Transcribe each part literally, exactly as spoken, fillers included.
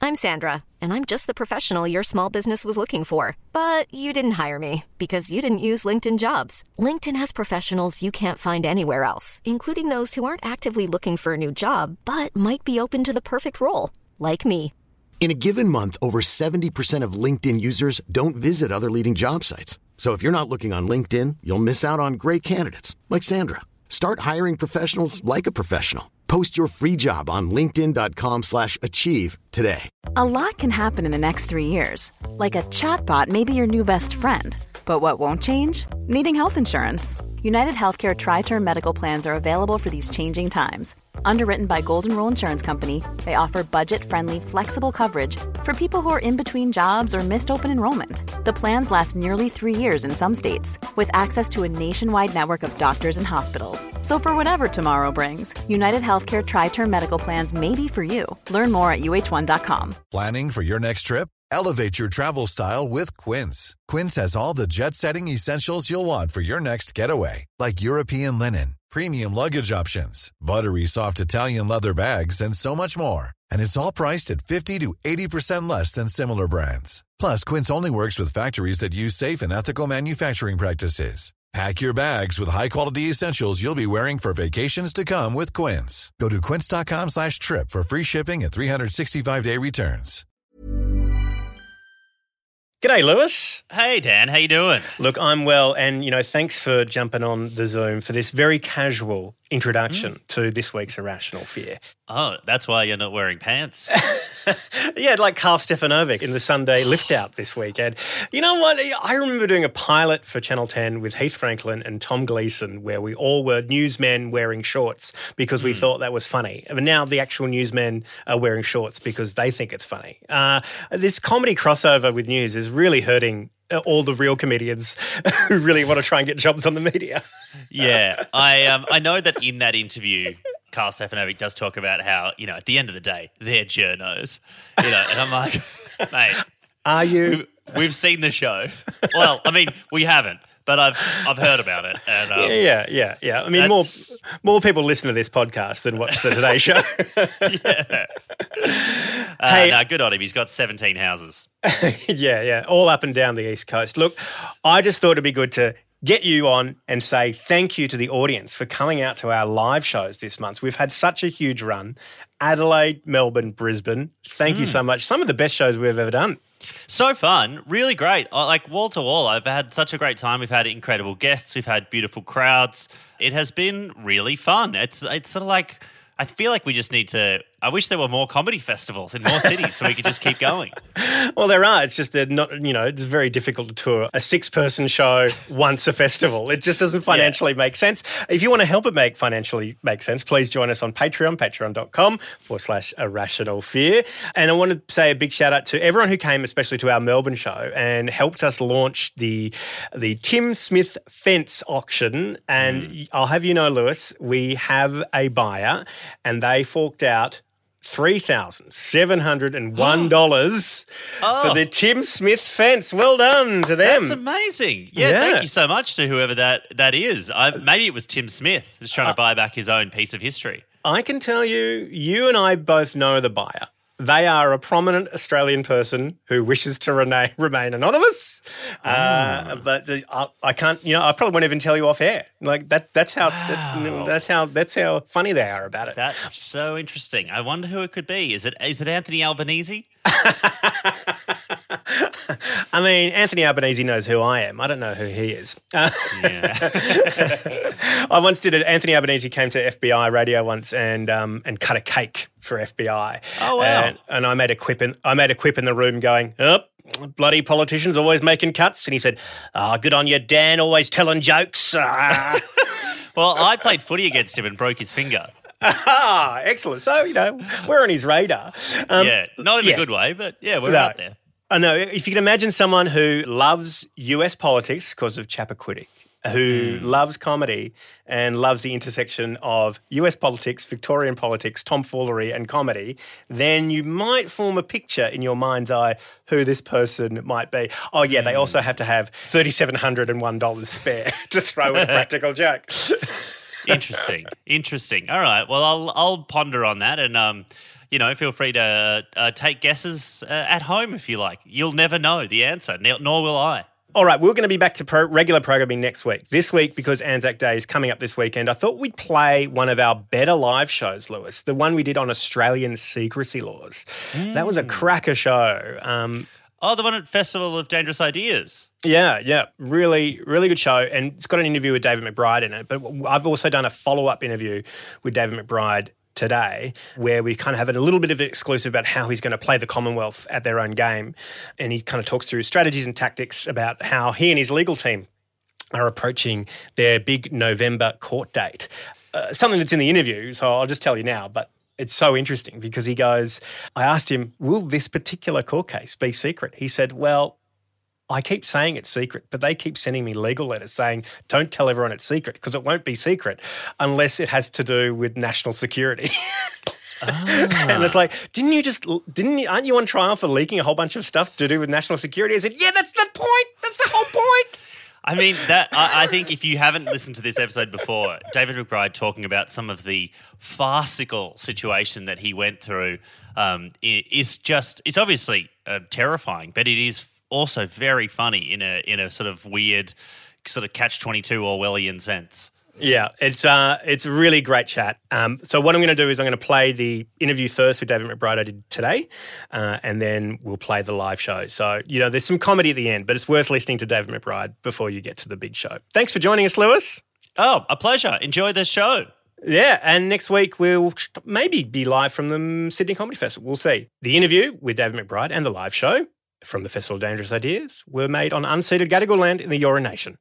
I'm Sandra, and I'm just the professional your small business was looking for. But you didn't hire me because you didn't use LinkedIn Jobs. LinkedIn has professionals you can't find anywhere else, including those who aren't actively looking for a new job, but might be open to the perfect role, like me. In a given month, over seventy percent of LinkedIn users don't visit other leading job sites. So if you're not looking on LinkedIn, you'll miss out on great candidates like Sandra. Start hiring professionals like a professional. Post your free job on linkedin dot com slash achieve today. A lot can happen in the next three years. Like a chatbot may be your new best friend. But what won't change? Needing health insurance. United Healthcare Tri-Term Medical Plans are available for these changing times. Underwritten by Golden Rule Insurance Company, they offer budget-friendly, flexible coverage for people who are in between jobs or missed open enrollment. The plans last nearly three years in some states, with access to a nationwide network of doctors and hospitals. So for whatever tomorrow brings, United Healthcare Tri-Term Medical Plans may be for you. Learn more at U H one dot com. Planning for your next trip? Elevate your travel style with Quince. Quince has all the jet-setting essentials you'll want for your next getaway, like European linen, premium luggage options, buttery soft Italian leather bags, and so much more. And it's all priced at fifty to eighty percent less than similar brands. Plus, Quince only works with factories that use safe and ethical manufacturing practices. Pack your bags with high-quality essentials you'll be wearing for vacations to come with Quince. Go to quince dot com slash trip for free shipping and three sixty-five day returns. G'day, Lewis. Hey, Dan. How you doing? Look, I'm well, and, you know, thanks for jumping on the Zoom for this very casual introduction mm. to this week's Irrational Fear. Oh, that's why you're not wearing pants. Yeah, like Carl Stefanovic in the Sunday Lift Out this weekend. You know what? I remember doing a pilot for Channel ten with Heath Franklin and Tom Gleeson where we all were newsmen wearing shorts because we mm. thought that was funny. But now the actual newsmen are wearing shorts because they think it's funny. Uh, this comedy crossover with news is really hurting all the real comedians who really want to try and get jobs on the media. Yeah, I um, I know that in that interview, Carl Stefanovic does talk about how, you know, at the end of the day, they're journos, you know, and I'm like, mate. Are you? We've, we've seen the show. Well, I mean, we haven't, but I've I've heard about it. And, um, yeah, yeah, yeah. I mean, more more people listen to this podcast than watch the Today Show. Yeah. Uh, Hey, no, good on him. He's got seventeen houses. yeah, yeah, all up and down the East Coast. Look, I just thought it'd be good to get you on and say thank you to the audience for coming out to our live shows this month. We've had such a huge run. Adelaide, Melbourne, Brisbane. Thank mm. you so much. Some of the best shows we've ever done. So fun, really great. Like wall to wall, I've had such a great time. We've had incredible guests. We've had beautiful crowds. It has been really fun. It's it's sort of like, I feel like we just need to, I wish there were more comedy festivals in more cities so we could just keep going. Well, there are. It's just that not, you know, it's very difficult to tour a six-person show once a festival. It just doesn't financially yeah. make sense. If you want to help it make financially make sense, please join us on Patreon, patreon.com forward slash irrational fear. And I want to say a big shout out to everyone who came, especially to our Melbourne show, and helped us launch the the Tim Smith fence auction. And mm. I'll have you know, Lewis, we have a buyer, and they forked out three thousand seven hundred one dollars oh. for the Tim Smith fence. Well done to them. That's amazing. Yeah, yeah. Thank you so much to whoever that, that is. I, maybe it was Tim Smith just trying uh, to buy back his own piece of history. I can tell you, you and I both know the buyer. They are a prominent Australian person who wishes to remain, remain anonymous, oh. uh, but I, I can't. You know, I probably won't even tell you off air. Like that. That's how. Wow. That's, that's how. That's how funny they are about it. That's so interesting. I wonder who it could be. Is it? Is it Anthony Albanese? I mean, Anthony Albanese knows who I am. I don't know who he is. Uh, yeah. I once did it. Anthony Albanese came to F B I radio once and um, and cut a cake for F B I. Oh wow! And, and I made a quip in I made a quip in the room, going, "Oh, bloody politicians always making cuts." And he said, "Ah, oh, good on you, Dan, always telling jokes." Uh. Well, I played footy against him and broke his finger. Ah, excellent. So, you know, we're on his radar. Um, yeah, not in yes. a good way, but yeah, we're no. out there. I know. If you can imagine someone who loves U S politics because of Chappaquiddick, who mm. loves comedy and loves the intersection of U S politics, Victorian politics, tomfoolery and comedy, then you might form a picture in your mind's eye who this person might be. Oh, yeah, mm. they also have to have three thousand seven hundred one dollars spare to throw in a practical joke. Interesting. Interesting. All right. Well, I'll I'll ponder on that, and um, you know, feel free to uh, take guesses uh, at home if you like. You'll never know the answer, nor will I. All right, we're going to be back to pro- regular programming next week. This week, because Anzac Day is coming up this weekend, I thought we'd play one of our better live shows, Lewis, the one we did on Australian secrecy laws. Mm. That was a cracker show. Um, oh, the one at Festival of Dangerous Ideas. Yeah, yeah, really, really good show. And it's got an interview with David McBride in it. But I've also done a follow-up interview with David McBride today, where we kind of have a little bit of exclusive about how he's going to play the Commonwealth at their own game. And he kind of talks through strategies and tactics about how he and his legal team are approaching their big November court date. Uh, something that's in the interview, so I'll just tell you now, but it's so interesting because he goes, I asked him, will this particular court case be secret? He said, well, I keep saying it's secret, but they keep sending me legal letters saying, don't tell everyone it's secret, because it won't be secret unless it has to do with national security. Ah. And it's like, didn't you just, didn't you, aren't you on trial for leaking a whole bunch of stuff to do with national security? I said, yeah, that's the point. That's the whole point. I mean, that I, I think if you haven't listened to this episode before, David McBride talking about some of the farcical situation that he went through um, is just, it's obviously uh, terrifying, but it is also very funny in a in a sort of weird sort of catch twenty-two Orwellian sense. Yeah, it's uh, it's a really great chat. Um, so what I'm going to do is I'm going to play the interview first with David McBride I did today, uh, and then we'll play the live show. So, you know, there's some comedy at the end, but it's worth listening to David McBride before you get to the big show. Thanks for joining us, Lewis. Oh, a pleasure. Enjoy the show. Yeah, and next week we'll maybe be live from the Sydney Comedy Festival. We'll see. The interview with David McBride and the live show from the Festival of Dangerous Ideas were made on unceded Gadigal land in the Eora Nation.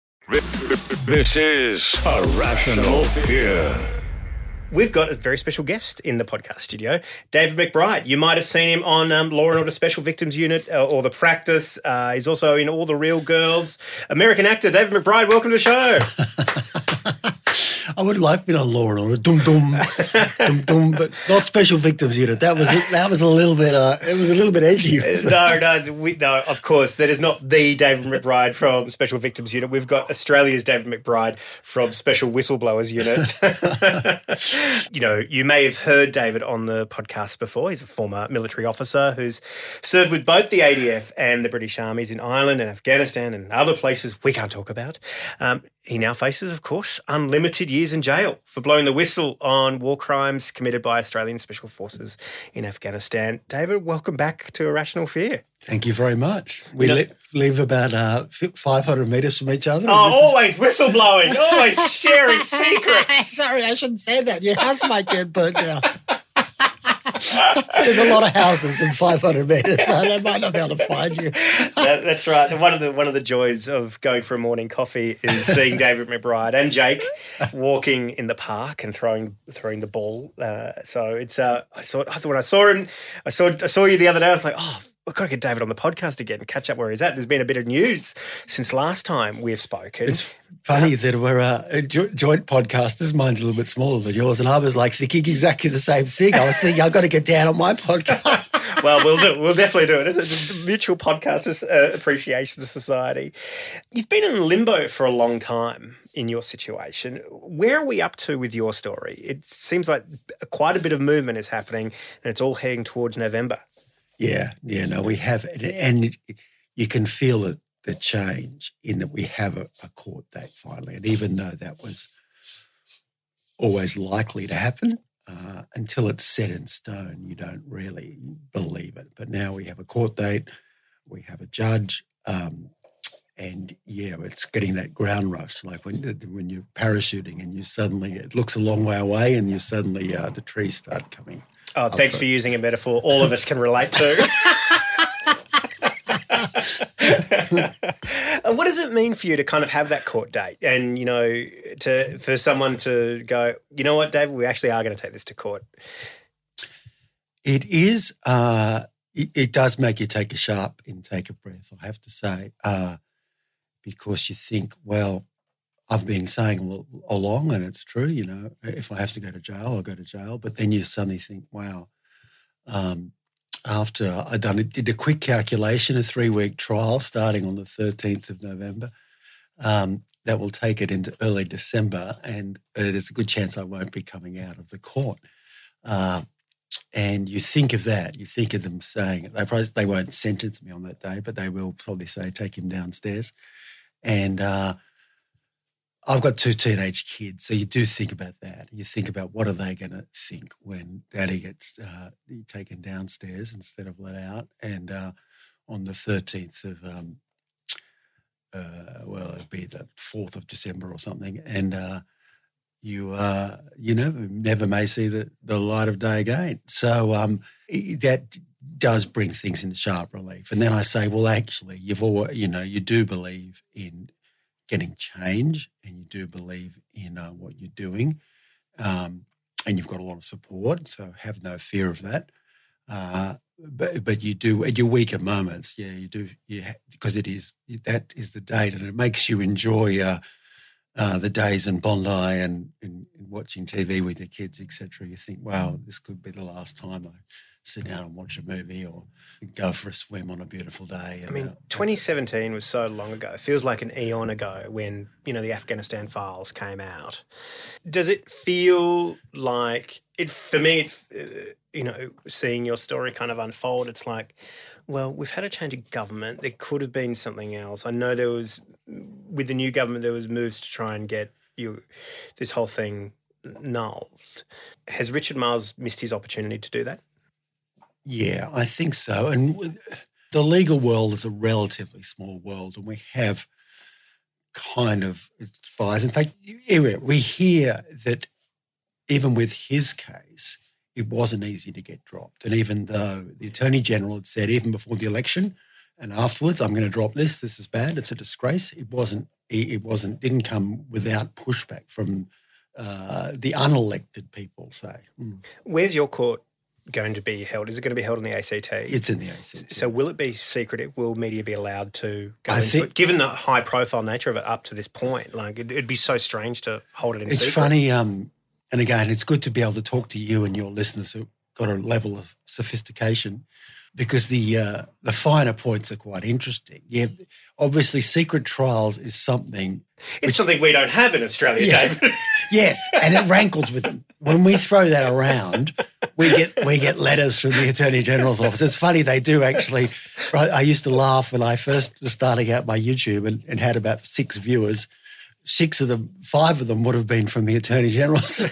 This is A Rational Fear. We've got a very special guest in the podcast studio, David McBride. You might have seen him on um, Law and Order Special Victims Unit uh, or The Practice. Uh, he's also in All the Real Girls. American actor David McBride, welcome to the show. I would like been on Law and Order, dum dum, dum dum, but not Special Victims Unit. That was that was a little bit. Uh, it was a little bit edgy. no, no, we, no. Of course, that is not the David McBride from Special Victims Unit. We've got Australia's David McBride from Special Whistleblowers Unit. You know, you may have heard David on the podcast before. He's a former military officer who's served with both the A D F and the British armies in Ireland and Afghanistan and other places we can't talk about. Um, He now faces, of course, unlimited years in jail for blowing the whistle on war crimes committed by Australian Special Forces in Afghanistan. David, welcome back to Irrational Fear. Thank you very much. We you know, li- live about uh, five hundred metres from each other. Oh, always is... whistleblowing, always sharing secrets. Sorry, I shouldn't say that. Your house might get burnt down. There's a lot of houses in five hundred metres, so they might not be able to find you. that, that's right. One of the one of the joys of going for a morning coffee is seeing David McBride and Jake walking in the park and throwing throwing the ball. Uh, so it's uh, I saw I thought when I saw him, I saw I saw you the other day. I was like, oh, I've got to get David on the podcast again and catch up where he's at. There's been a bit of news since last time we've spoken. It's funny that we're uh, jo- joint podcasters. Mine's a little bit smaller than yours, and I was like thinking exactly the same thing. I was thinking I've got to get down on my podcast. Well, we'll do. We'll definitely do it. It's a mutual podcast uh, appreciation society. You've been in limbo for a long time in your situation. Where are we up to with your story? It seems like quite a bit of movement is happening, and it's all heading towards November. Yeah, yeah, no, we have, and you can feel it, the change in that we have a, a court date finally. And even though that was always likely to happen, uh, until it's set in stone, you don't really believe it. But now we have a court date, we have a judge, um, and yeah, it's getting that ground rush, like when when you're parachuting and you suddenly, it looks a long way away and you suddenly, uh, the trees start coming. Oh, thanks for using a metaphor all of us can relate to. What does it mean for you to kind of have that court date and, you know, to for someone to go, you know what, David, we actually are going to take this to court? It is, uh, it, it does make you take a sharp intake of breath, I have to say, uh, because you think, well, I've been saying all along, and it's true, you know, if I have to go to jail, I'll go to jail. But then you suddenly think, wow, um, after I done it, did a quick calculation, a three-week trial starting on the thirteenth of November, um, that will take it into early December, and uh, there's a good chance I won't be coming out of the court. Uh, and you think of that, you think of them saying it. They probably they won't sentence me on that day, but they will probably say take him downstairs. And uh, I've got two teenage kids, so you do think about that. You think about what are they going to think when Daddy gets uh, taken downstairs instead of let out. And uh, on the thirteenth of, um, uh, well, it'll be the fourth of December or something, and uh, you uh, you know never may see the, the light of day again. So um, that does bring things into sharp relief. And then I say, well, actually, you've all, you know, you do believe in getting change, and you do believe in uh, what you're doing, um, and you've got a lot of support, so have no fear of that. Uh, but but you do at your weaker moments, yeah, you do, yeah, because it is that is the date, and it makes you enjoy uh, uh, the days in Bondi and, and, and watching T V with your kids, et cetera. You think, wow, this could be the last time I sit down and watch a movie or go for a swim on a beautiful day. And, I mean, uh, twenty seventeen was so long ago. It feels like an eon ago when, you know, the Afghanistan files came out. Does it feel like, it? for me, it, uh, you know, seeing your story kind of unfold, it's like, well, we've had a change of government. There could have been something else. I know there was, with the new government, there was moves to try and get you this whole thing nulled. Has Richard Marles missed his opportunity to do that? Yeah, I think so. And the legal world is a relatively small world, and we have kind of spies. In fact, we hear that even with his case, it wasn't easy to get dropped. And even though the Attorney General had said, even before the election and afterwards, I'm going to drop this, this is bad, it's a disgrace, it wasn't, it wasn't, didn't come without pushback from uh, the unelected people, say. Mm. Where's your court going to be held? Is it going to be held in the A C T? It's in the A C T. So will it be secretive? Will media be allowed to go I into think, it? Given the high-profile nature of it up to this point, like it, it'd be so strange to hold it in it's secret. It's funny, um, and again, it's good to be able to talk to you and your listeners who've got a level of sophistication, because the uh, the finer points are quite interesting. Yeah, obviously, secret trials is something. It's which, something we don't have in Australia, yeah, David. Yes, and it rankles with them. When we throw that around, we get we get letters from the Attorney General's office. It's funny, they do actually. Right, I used to laugh when I first was starting out my YouTube and, and had about six viewers. Six of them, five of them would have been from the Attorney General's.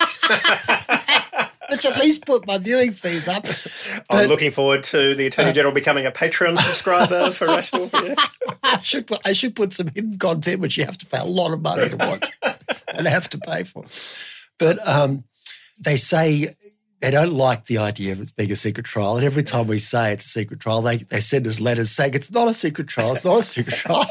Which at least put my viewing fees up. I'm But, looking forward to the Attorney General becoming a Patreon subscriber for Rational Fear. I should put, I should put some hidden content which you have to pay a lot of money to watch and have to pay for. But um, they say they don't like the idea of it being a secret trial, and every time we say it's a secret trial, they, they send us letters saying it's not a secret trial, it's not a secret trial.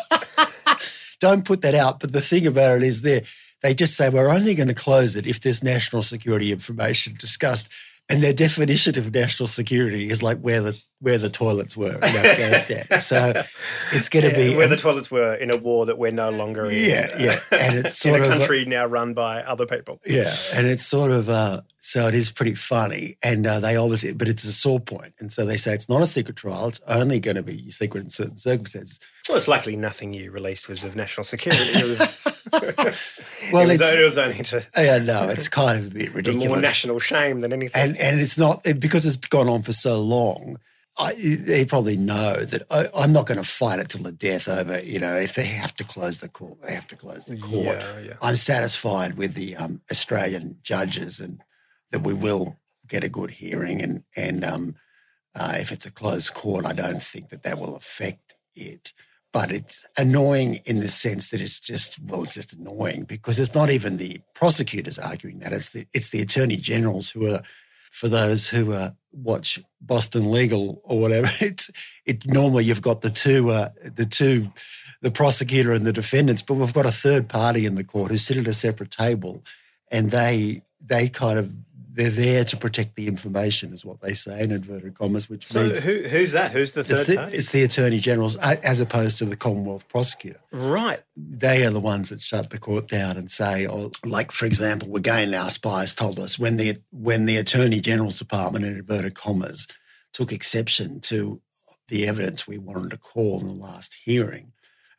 Don't put that out. But the thing about it is they they just say we're only going to close it if there's national security information discussed. And their definition of national security is like where the where the toilets were in Afghanistan. So it's going to Yeah, be where the toilets were in a war that we're no longer in. Yeah, yeah, and it's sort in a of country now run by other people. Yeah, and it's sort of uh, so it is pretty funny, and uh, they obviously, but it's a sore point, and so they say it's not a secret trial; it's only going to be secret in certain circumstances. Well, it's likely nothing you released was of national security. It was, well, it was, it's, it was only to yeah, no, it's kind of a bit ridiculous. more national shame than anything. And and it's not because it's gone on for so long. I, they probably know that I, I'm not going to fight it till the death over, you know, if they have to close the court, they have to close the court. Yeah, yeah. I'm satisfied with the um, Australian judges and that we will get a good hearing. And, and um, uh, if it's a closed court, I don't think that that will affect it. But it's annoying in the sense that it's just, well, it's just annoying because it's not even the prosecutors arguing that. It's the, it's the attorney generals who are, for those who uh, watch Boston Legal or whatever, it's it normally you've got the two, uh, the two, the prosecutor and the defendants, but we've got a third party in the court who sit at a separate table, and they they kind of they're there to protect the information, is what they say in inverted commas. Which so means who, who's that? Who's the third it's the, party? it's the attorney generals as opposed to the Commonwealth prosecutor. Right. They are the ones that shut the court down and say, oh, like, for example, again, our spies told us when the when the Attorney General's Department, in inverted commas, took exception to the evidence we wanted to call in the last hearing,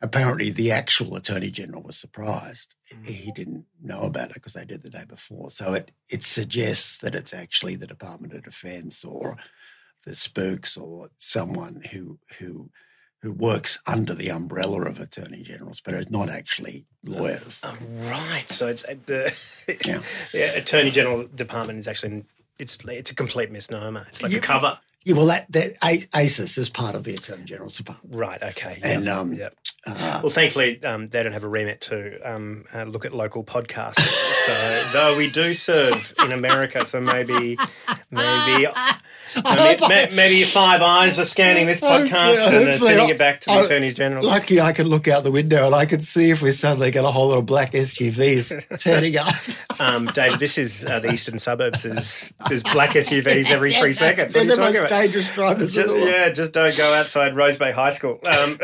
apparently the actual Attorney General was surprised. He didn't know about it because they did the day before. So it it suggests that it's actually the Department of Defence or the spooks or someone who who who works under the umbrella of Attorney Generals, but it's not actually lawyers. Oh, right. So it's uh, the, Yeah. the Attorney General Department is actually it's it's a complete misnomer. It's like Yeah. a cover. Yeah, well, that, that A- ASIS is part of the Attorney General's Department. Right. Okay. And, yep, um, yep. Uh, Well, thankfully, um, they don't have a remit to um, uh, look at local podcasts. So, though we do serve in America, so maybe, maybe, maybe, may- maybe Five Eyes are scanning this podcast and uh, sending it back to the I- Attorneys General. Lucky I can look out the window and I can see if we're suddenly going to a whole lot of black S U Vs turning up. Um, David, this is uh, the eastern suburbs. There's there's black S U Vs every three seconds. They're What are the you most talking about? dangerous drivers in Just, the world. yeah, just don't go outside Rose Bay High School. Um,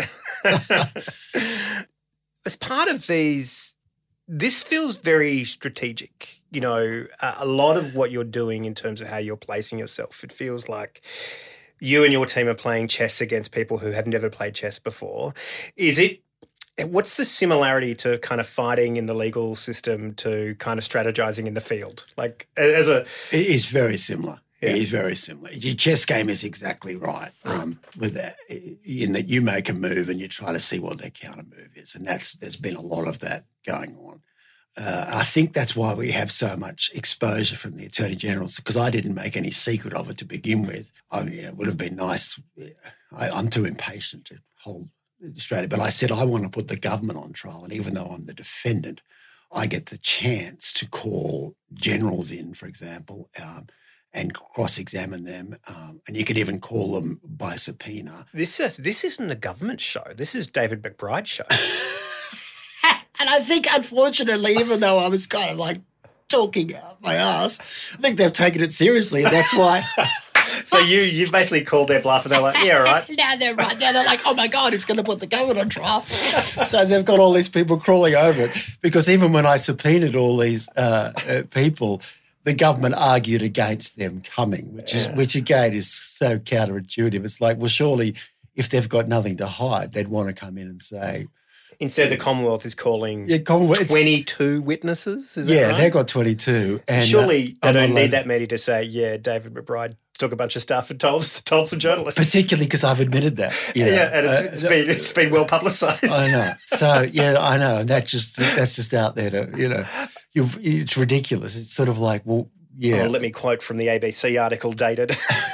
as part of these, this feels very strategic. You know, a, a lot of what you're doing in terms of how you're placing yourself, it feels like you and your team are playing chess against people who have never played chess before. Is it, what's the similarity to kind of fighting in the legal system to kind of strategizing in the field? Like as a... It is very similar. Yeah. It is very similar. Your chess game is exactly right. Um, with that, in that you make a move and you try to see what their counter move is, and that's there's been a lot of that going on. Uh, I think that's why we have so much exposure from the Attorney Generals, because I didn't make any secret of it to begin with. I mean, it would have been nice. I, I'm too impatient to hold Australia, but I said I want to put the government on trial, and even though I'm the defendant, I get the chance to call generals in, for example, um, and cross-examine them, um, and you could even call them by subpoena. This is this isn't the government show. This is David McBride's show. And I think, unfortunately, even though I was kind of like talking out my ass, I think they've taken it seriously, and that's why. So you you basically called their bluff, and they're like, yeah, right. Now they're right. Now they're like, oh my God, it's going to put the government on trial. So they've got all these people crawling over it, because even when I subpoenaed all these uh, uh, people, the government argued against them coming, which is Yeah. which again is so counterintuitive. It's like, well, surely if they've got nothing to hide, they'd want to come in and say, Instead, the Commonwealth is calling yeah, Commonwealth, it's- twenty-two witnesses. Is that yeah, right? they've got twenty-two. And, Surely uh, they I'm don't not need allowed- that many to say, yeah, David McBride took a bunch of stuff and told told some journalists. Particularly because I've admitted that. You know. Yeah, and it's, Uh, it's been it's been well publicised. I know. So yeah, I know, and that just that's just out there to you know, you it's ridiculous. It's sort of like, well, yeah, Oh, let me quote from the A B C article dated.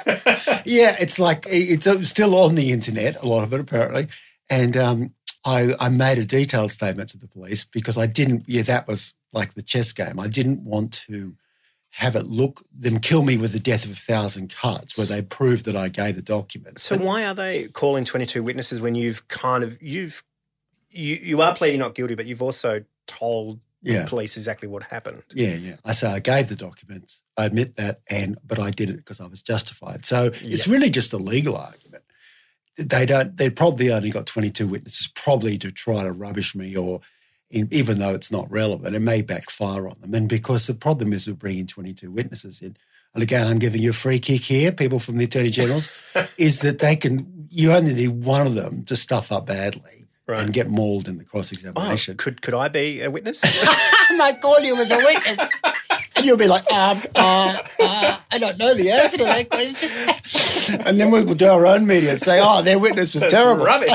yeah. It's like it's still on the internet, a lot of it apparently, and um, I I made a detailed statement to the police because I didn't. Yeah, that was like the chess game. I didn't want to have it look them kill me with the death of a thousand cuts, where they proved that I gave the documents. So why are they calling twenty-two witnesses when you've kind of you've you you are pleading not guilty, but you've also told Yeah. the police exactly what happened? Yeah, yeah. I say I gave the documents. I admit that, and but I did it because I was justified. So it's really just a legal argument. They don't. They probably only got twenty-two witnesses, probably to try to rubbish me, or in, even though it's not relevant, it may backfire on them. And because the problem is we're bringing twenty-two witnesses in, and again, I'm giving you a free kick here, people from the Attorney Generals, is that they can. You only need one of them to stuff up badly. Right. And get mauled in the Oh, cross-examination. could could I be a witness? I might call you as a witness. And you'll be like, um, uh, uh, I don't know the answer to that question. And then we will do our own media and say, oh, their witness was terrible. Rubbish.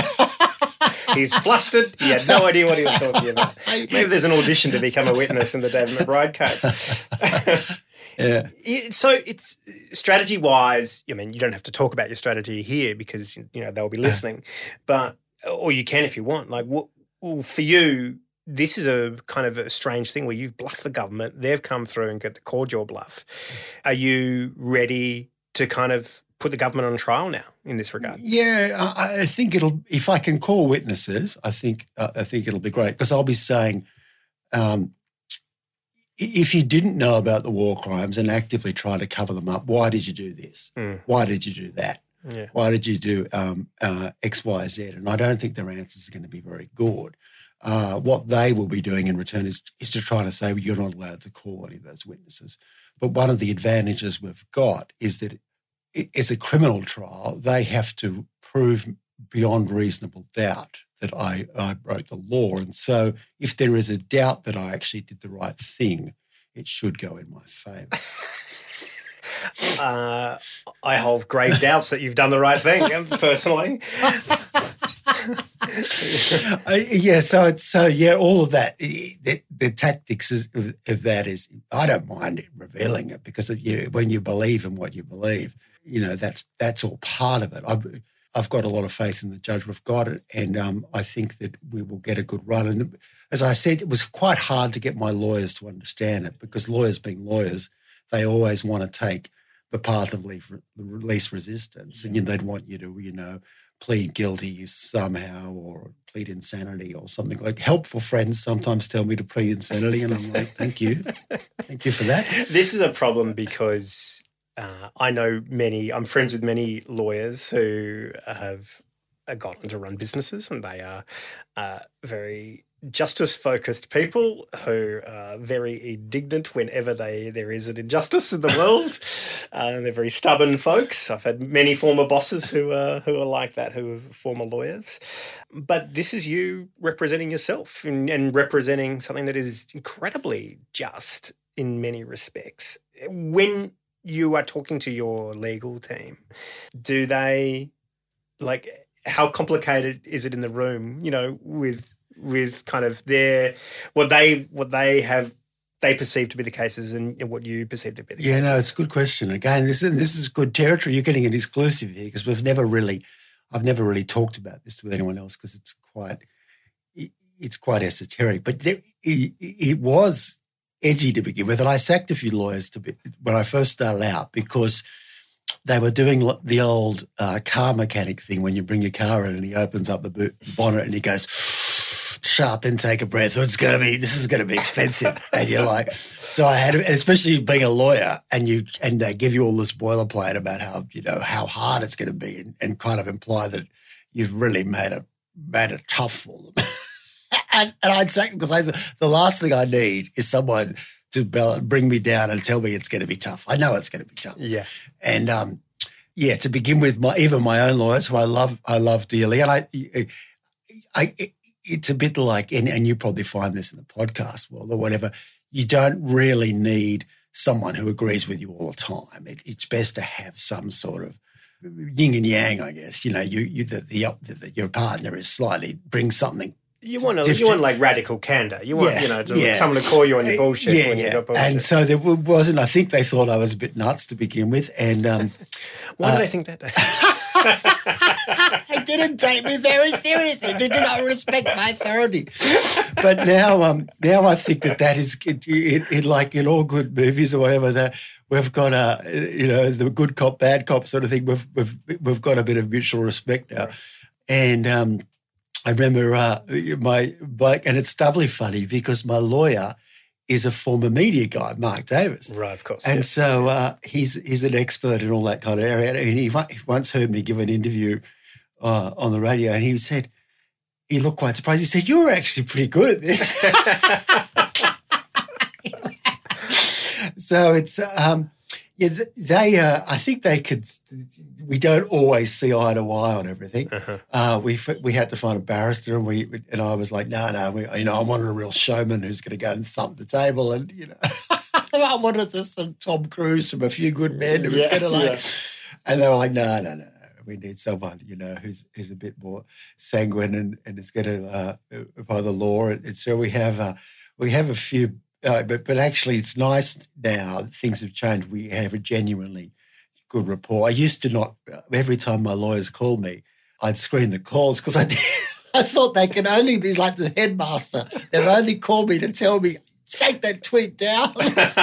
He's flustered. He had no idea what he was talking about. Maybe there's an audition to become a witness in the David McBride case. Yeah. It- so it's strategy-wise, I mean, you don't have to talk about your strategy here because, you know, they'll be listening, but, or you can if you want. Like, what, well, for you, this is a kind of a strange thing where you've bluffed the government, they've come through and got called your bluff. Are you ready to kind of put the government on trial now in this regard? Yeah, I, I think it'll, if I can call witnesses, I think uh, I think it'll be great because I'll be saying, um, if you didn't know about the war crimes and actively try to cover them up, why did you do this? Mm. Why did you do that? Yeah. Why did you do um, uh, X, Y, Z? And I don't think their answers are going to be very good. Uh, what they will be doing in return is, is to try to say, well, you're not allowed to call any of those witnesses. But one of the advantages we've got is that it, it's a criminal trial. They have to prove beyond reasonable doubt that I, I broke the law. And so if there is a doubt that I actually did the right thing, it should go in my favour. uh, I hold grave doubts that you've done the right thing, personally. uh, yeah, so it's so yeah, all of that. The, the tactics of, of that is, I don't mind revealing it because of, you know, when you believe in what you believe, you know, that's that's all part of it. I've, I've got a lot of faith in the judgment of God, and um, I think that we will get a good run. And as I said, it was quite hard to get my lawyers to understand it because lawyers being lawyers, they always want to take the path of least resistance, and you know, they'd want you to, you know, plead guilty somehow or plead insanity or something. Like helpful friends sometimes tell me to plead insanity, and I'm like, thank you. Thank you for that. This is a problem because uh, I know many, I'm friends with many lawyers who have gotten to run businesses, and they are uh, very justice-focused people who are very indignant whenever they there is an injustice in the world. Uh, they're very stubborn folks. I've had many former bosses who are who are like that, who are former lawyers. But this is you representing yourself and, and representing something that is incredibly just in many respects. When you are talking to your legal team, do they, like, how complicated is it in the room, you know, with with kind of their what they what they have they perceive to be the cases and, and what you perceive to be the yeah, cases? Yeah, no, it's a good question. Again, this is this is good territory. You're getting an exclusive here because we've never really, I've never really talked about this with anyone else because it's quite it, it's quite esoteric. But there, it, it was edgy to begin with, and I sacked a few lawyers to be, when I first started out because they were doing the old uh, car mechanic thing when you bring your car in and he opens up the boot, bonnet and he goes sharp and take a breath. It's going to be, this is going to be expensive. And you're like, so I had, and especially being a lawyer and you, and they give you all this boilerplate about how, you know, how hard it's going to be and, and kind of imply that you've really made it, made it tough for them. and, and I'd say, because I, the last thing I need is someone to bring me down and tell me it's going to be tough. I know it's going to be tough. Yeah. And, um, yeah, to begin with, my even my own lawyers, who I love, I love dearly, and I, I, it, it's a bit like, and, and you probably find this in the podcast world or whatever. You don't really need someone who agrees with you all the time. It, it's best to have some sort of yin and yang, I guess. You know, you, you the, the, the your partner is slightly brings something. You want a, you want like radical candor. You want, yeah, you know, to, yeah. someone to call you on your bullshit. Yeah, when yeah. You got bullshit. And so there wasn't, I think they thought I was a bit nuts to begin with. And um, why uh, did they think that? They didn't take me very seriously. They did not respect my authority. But now, um, now I think that that is, it, it, it, like in all good movies or whatever, that we've got a, you know, the good cop, bad cop sort of thing. We've we've we've got a bit of mutual respect now, and um. I remember uh, my, my, and it's doubly funny because my lawyer is a former media guy, Mark Davis. Right, of course. And yeah. so uh, he's he's an expert in all that kind of area. And he, he once heard me give an interview uh, on the radio, and he said, he looked quite surprised. He said, "You're actually pretty good at this." So it's, um, yeah, they, uh, I think they could, we don't always see eye to eye on everything. Uh-huh. Uh, we we had to find a barrister, and we and I was like, no, no, we, you know, I wanted a real showman who's going to go and thump the table, and you know, I wanted this some Tom Cruise from A Few Good Men who was yeah, going to like, yeah. And they were like, no, no, no, we need someone, you know, who's who's a bit more sanguine and and is going to uh, by the law, and so we have uh, we have a few. Uh, but but actually, it's nice now. Things have changed. We have a genuinely good rapport. I used to not. Every time my lawyers called me, I'd screen the calls because I did, I thought they can only be like the headmaster. They've only called me to tell me take that tweet down.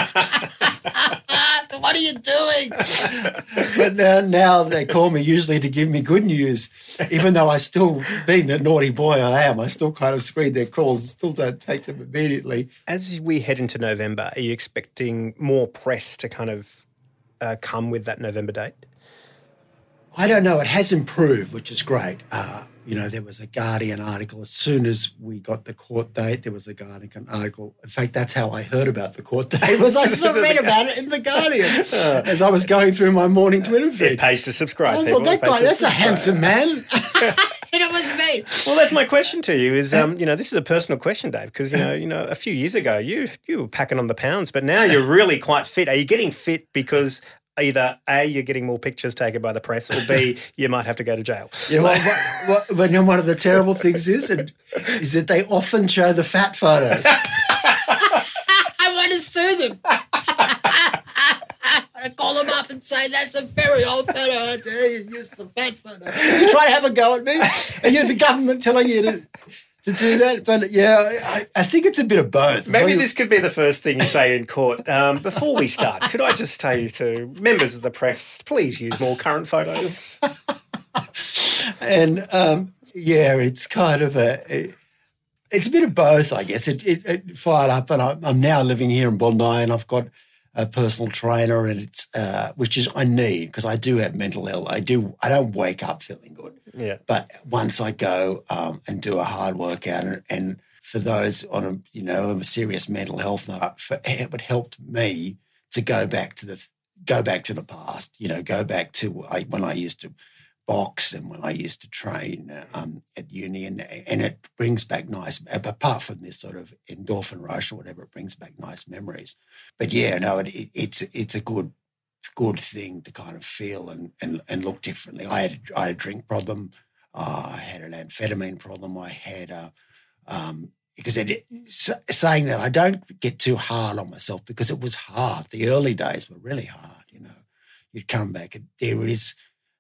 What are you doing? But now, now they call me usually to give me good news, even though I still, being the naughty boy I am, I still kind of screen their calls and still don't take them immediately. As we head into November, are you expecting more press to kind of uh, come with that November date? I don't know. It has improved, which is great. Uh, you know, there was a Guardian article. As soon as we got the court date, there was a Guardian article. In fact, that's how I heard about the court date, was I saw read about it in the Guardian as I was going through my morning Twitter feed. It pays to subscribe. I thought, that guy, that's a handsome man. Excuse me. Well, that's my question to you. Is um, you know, this is a personal question, Dave, because you know, you know, a few years ago, you you were packing on the pounds, but now you're really quite fit. Are you getting fit because either A, you're getting more pictures taken by the press, or B, you might have to go to jail? You know, what, what, but you know, one of the terrible things is, and, is that they often show the fat photos. I want to sue them. I call them up and say, that's a very old photo. I dare you use the fat photo. You try to have a go at me, and you're the government telling you to to do that. But, yeah, I, I think it's a bit of both. Maybe this could be the first thing you say in court. Um, before we start, could I just tell you to members of the press, please use more current photos. And, um, yeah, it's kind of a... It, it's a bit of both, I guess. It, it, it fired up, and I, I'm now living here in Bondi, and I've got a personal trainer, and it's uh, which is I need because I do have mental health. I do. I don't wake up feeling good. Yeah. But once I go um, and do a hard workout, and, and for those on a you know a serious mental health note, for, it helped me to go back to the go back to the past. You know, go back to I, when I used to box and when I used to train um, at uni, and and it brings back nice. Apart from this sort of endorphin rush or whatever, it brings back nice memories. But yeah, no, it, it, it's it's a good good thing to kind of feel and and, and look differently. I had I had a drink problem. Uh, I had an amphetamine problem. I had a um, because it, saying that I don't get too hard on myself because it was hard. The early days were really hard. You know, you'd come back and there is.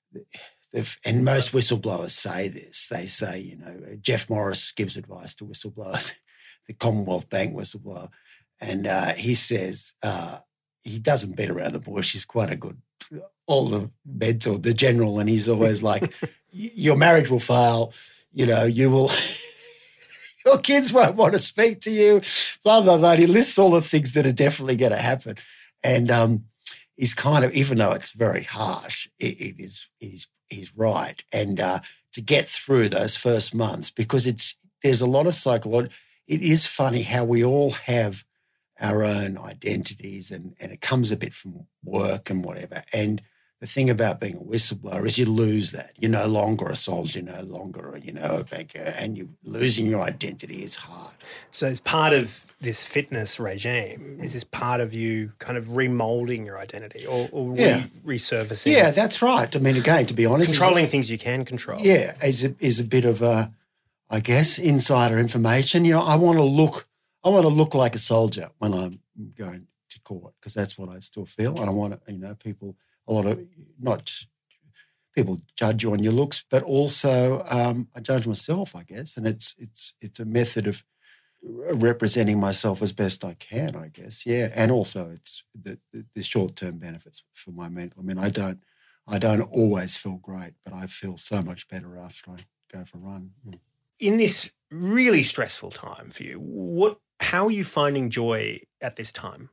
And most whistleblowers say this. They say, you know, Jeff Morris gives advice to whistleblowers, the Commonwealth Bank whistleblower, and uh, he says uh, he doesn't beat around the bush. He's quite a good older mentor, the general, and he's always like, your marriage will fail, you know, you will, your kids won't want to speak to you, blah, blah, blah. He lists all the things that are definitely going to happen. And um, he's kind of, even though it's very harsh, it, it is, he's, he's right. And uh, to get through those first months, because it's, there's a lot of psychology. It is funny how we all have our own identities and, and it comes a bit from work and whatever. And the thing about being a whistleblower is you lose that. You're no longer a soldier, you're no longer, you know, a banker, and you losing your identity is hard. So as part of this fitness regime, is this part of you kind of remoulding your identity or, or yeah. re- resurfacing? Yeah, that's right. I mean, again, to be honest. Controlling things you can control. Yeah, is a, is a bit of a, I guess, insider information. You know, I want to look, I want to look like a soldier when I'm going to court because that's what I still feel. And I want to, you know, people, a lot of, not just people judge you on your looks, but also um, I judge myself, I guess. And it's it's it's a method of representing myself as best I can, I guess. Yeah, and also it's the, the, the short-term benefits for my mental. I mean, I don't, I don't always feel great, but I feel so much better after I go for a run. Mm. In this really stressful time for you, what? How are you finding joy at this time?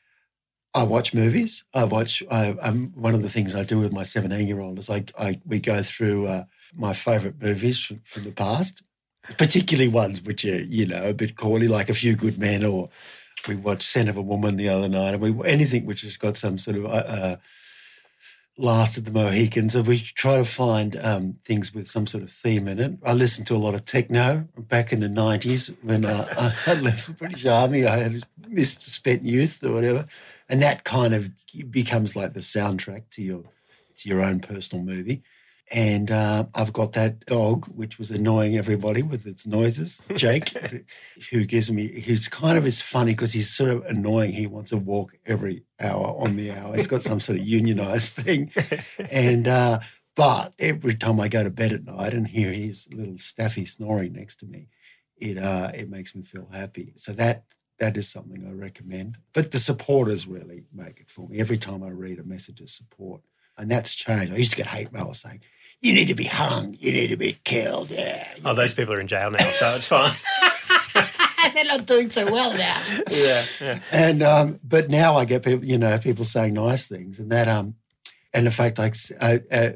I watch movies. I watch. I, um, one of the things I do with my seventeen-year-old is I, I we go through uh, my favourite movies from, from the past, particularly ones which are you know a bit corny, like A Few Good Men, or we watched Scent of a Woman the other night, and we anything which has got some sort of uh, uh, Last of the Mohicans, and we try to find um, things with some sort of theme in it. I listened to a lot of techno back in the nineties when uh, I had left the British Army. I had missed spent youth or whatever. And that kind of becomes like the soundtrack to your to your own personal movie. And uh, I've got that dog, which was annoying everybody with its noises, Jake, who gives me, who's kind of is funny because he's sort of annoying. He wants to walk every hour on the hour. He's got some sort of unionized thing. And uh, but every time I go to bed at night and hear his little Staffy snoring next to me, it uh, it makes me feel happy. So that That is something I recommend. But the supporters really make it for me. Every time I read a message of support, and that's changed. I used to get hate mail saying, you need to be hung, you need to be killed, yeah. Oh, those people are in jail now, so it's fine. They're not doing so well now. Yeah, yeah. And, um, but now I get people, you know, people saying nice things. And that, um, and in fact, like uh, uh,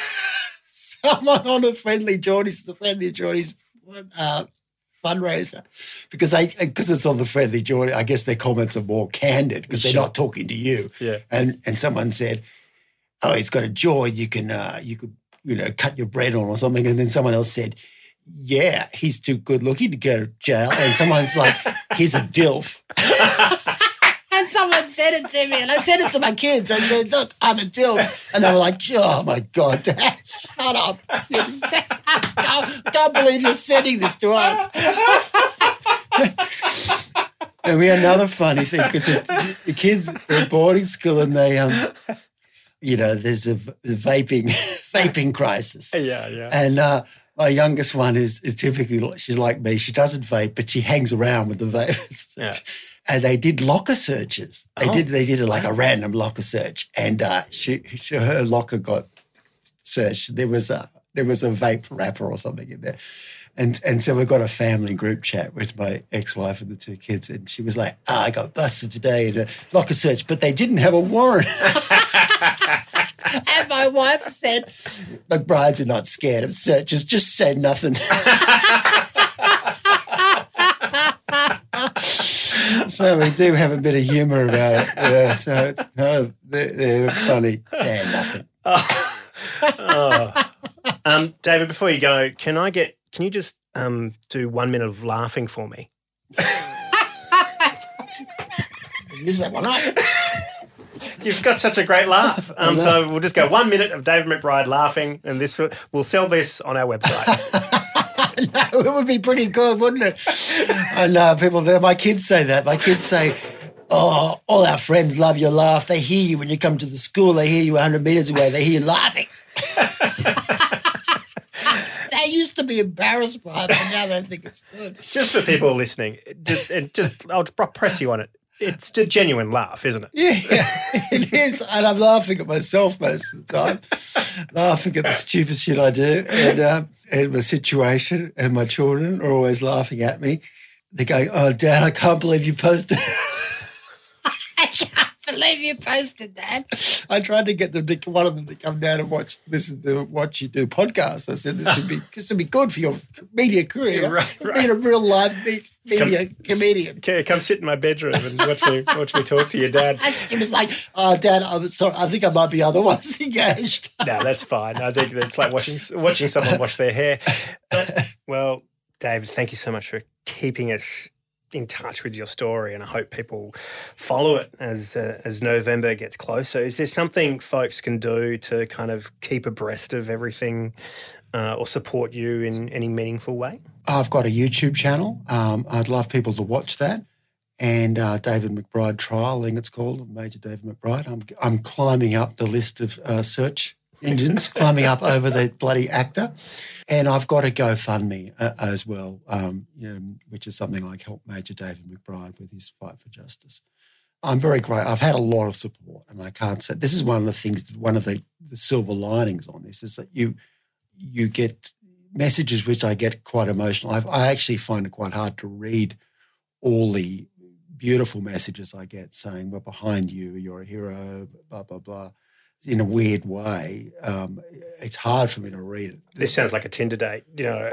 someone on a Friendly Geordies, the Friendly Geordies, uh, fundraiser, because they because it's on the Friendly Geordie, I guess their comments are more candid because they're not talking to you. Yeah. And and someone said, "Oh, he's got a jaw you can uh, you could you know cut your bread on or something," and then someone else said, yeah, he's too good looking to go to jail. And someone's like, he's a dilf. And someone said it to me, and I said it to my kids. I said, look, I'm a dilf. And they were like, oh, my God, Dad, shut up. You just, I can't believe you're sending this to us. And we had another funny thing because the kids are at boarding school and they, um, you know, there's a, a vaping vaping crisis. Yeah, yeah. And uh, my youngest one is, is typically, she's like me. She doesn't vape, but she hangs around with the vapers. Yeah. And they did locker searches. They Oh. did they did like a random locker search, and uh, she, she her locker got searched. There was a there was a vape wrapper or something in there, and and so we got a family group chat with my ex-wife and the two kids, and she was like, oh, "I got busted today in a locker search, but they didn't have a warrant." And my wife said, "McBrides are not scared of searches. Just say nothing." So we do have a bit of humour about it. Yeah, so it's, oh, they're, they're funny. Say nothing. Oh. Oh. Um, David, before you go, can I get? Can you just um, do one minute of laughing for me? Use that one up. You've got such a great laugh. Um, so we'll just go one minute of David McBride laughing, and this we'll sell this on our website. No, it would be pretty good, wouldn't it? I know people. My kids say that. My kids say, "Oh, all our friends love your laugh. They hear you when you come to the school. They hear you one hundred metres away. They hear you laughing." They used to be embarrassed by it, but now they think it's good. Just for people listening, just, and just I'll press you on it. It's a genuine laugh, isn't it? Yeah, yeah, it is. And I'm laughing at myself most of the time, laughing at the stupid shit I do, and um, and my situation, and my children are always laughing at me. They're going, "Oh, Dad, I can't believe you posted." I can't believe you posted that. I tried to get them to, one of them to come down and watch, listen to watch you do podcasts. I said this would be this would be good for your media career. Yeah, right, right. Being a real live me- media Come- comedian. Okay, come sit in my bedroom and watch me watch me talk to your dad. And she was like, "Oh, Dad, I'm sorry. I think I might be otherwise engaged." No, that's fine. I think it's like watching watching someone wash their hair. But, well, Dave, thank you so much for keeping us in touch with your story, and I hope people follow it as uh, as November gets closer. Is there something folks can do to kind of keep abreast of everything uh, or support you in any meaningful way? I've got a YouTube channel. Um, I'd love people to watch that. And uh, David McBride Trial, I think it's called, Major David McBride. I'm I'm climbing up the list of uh, search engines, climbing up over the bloody actor. And I've got a GoFundMe uh, as well, um, you know, which is something like Help Major David McBride with his fight for justice. I'm very grateful. I've had a lot of support, and I can't say, this is one of the things, one of the, the silver linings on this is that you you get messages which I get quite emotional. I, I actually find it quite hard to read all the beautiful messages I get saying, "We're behind you, you're a hero," blah, blah, blah. In a weird way, um, it's hard for me to read it. This sounds like a Tinder date, you know. No,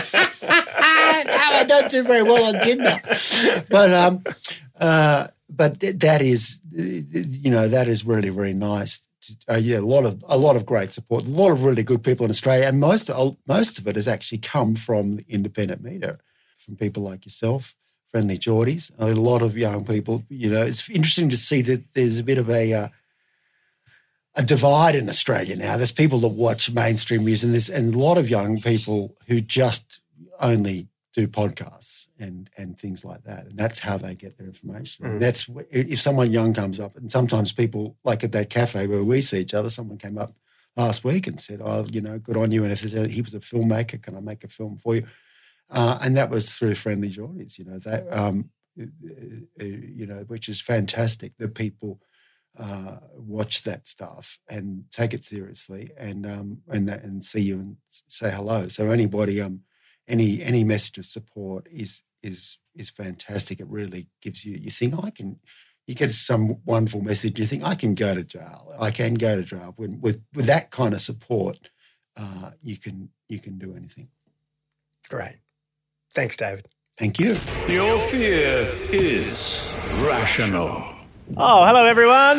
I don't do very well on Tinder. But um, uh, but th- that is, you know, that is really, really nice. Uh, yeah, a lot of a lot of great support, a lot of really good people in Australia, and most most of it has actually come from the independent media, from people like yourself, Friendly Geordies, a lot of young people. You know, it's interesting to see that there's a bit of a uh, a divide in Australia now. There's people that watch mainstream news, and there's and a lot of young people who just only do podcasts and and things like that, and that's how they get their information. Mm. And that's if someone young comes up, and sometimes people, like at that cafe where we see each other, someone came up last week and said, "Oh, you know, good on you. And if there's a, he was a filmmaker, can I make a film for you?" Uh, and that was through Friendly Geordies, you know, that um, you know, which is fantastic that people uh, watch that stuff and take it seriously, and um, and that, and see you and say hello. So anybody, um, any any message of support is is is fantastic. It really gives you, you think, I can. You get some wonderful message. You think, I can go to jail. I can go to jail. When, with with that kind of support, uh, you can you can do anything. Great. Thanks, David. Thank you. Your fear is rational. Oh, hello, everyone.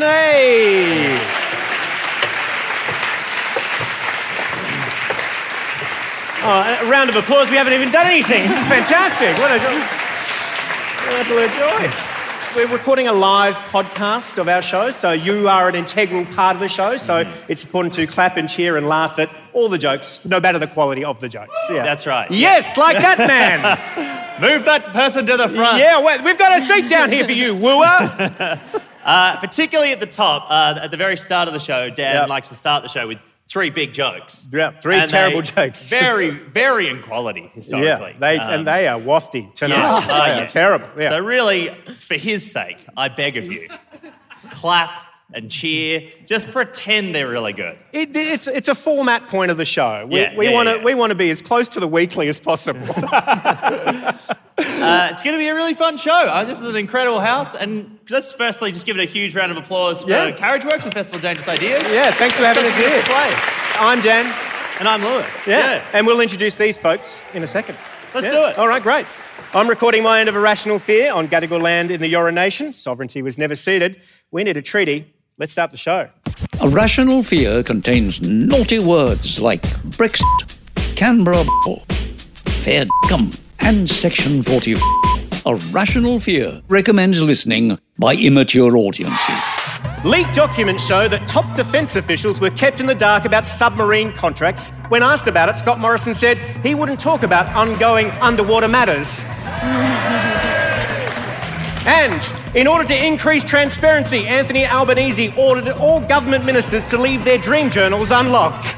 Hey. Oh, a round of applause. We haven't even done anything. This is fantastic. What a, what a joy. We're recording a live podcast of our show, so you are an integral part of the show, so mm. it's important to clap and cheer and laugh at all the jokes, no matter the quality of the jokes. Yeah. That's right. Yes, like that man. Move that person to the front. Yeah, well, we've got a seat down here for you, wooer. uh, particularly at the top, uh, at the very start of the show, Dan yep. likes to start the show with three big jokes. Yeah, three and terrible jokes. Very, very in quality, historically. Yeah, they, um, and they are wafty tonight. Yeah. They Uh, are yeah. terrible. Yeah. So really, for his sake, I beg of you, clap and cheer. Just pretend they're really good. It, it's it's a format point of the show. We, Yeah, we yeah, want to yeah. we want to be as close to the weekly as possible. Uh, it's going to be a really fun show. Uh, this is an incredible house, and let's firstly just give it a huge round of applause for Yeah. Carriageworks and Festival of Dangerous Ideas. Yeah, thanks for having Such us a here. beautiful place. I'm Dan. And I'm Lewis. Yeah. And we'll introduce these folks in a second. Let's Yeah. do it. All right, great. I'm recording my end of Irrational Fear on Gadigal land in the Eora Nation. Sovereignty was never ceded. We need a treaty. Let's start the show. Irrational fear contains naughty words like Brexit, Canberra, fair d***um, and Section forty. Irrational fear recommends listening by immature audiences. Leaked documents show that top defence officials were kept in the dark about submarine contracts. When asked about it, Scott Morrison said he wouldn't talk about ongoing underwater matters. And in order to increase transparency, Anthony Albanese ordered all government ministers to leave their dream journals unlocked.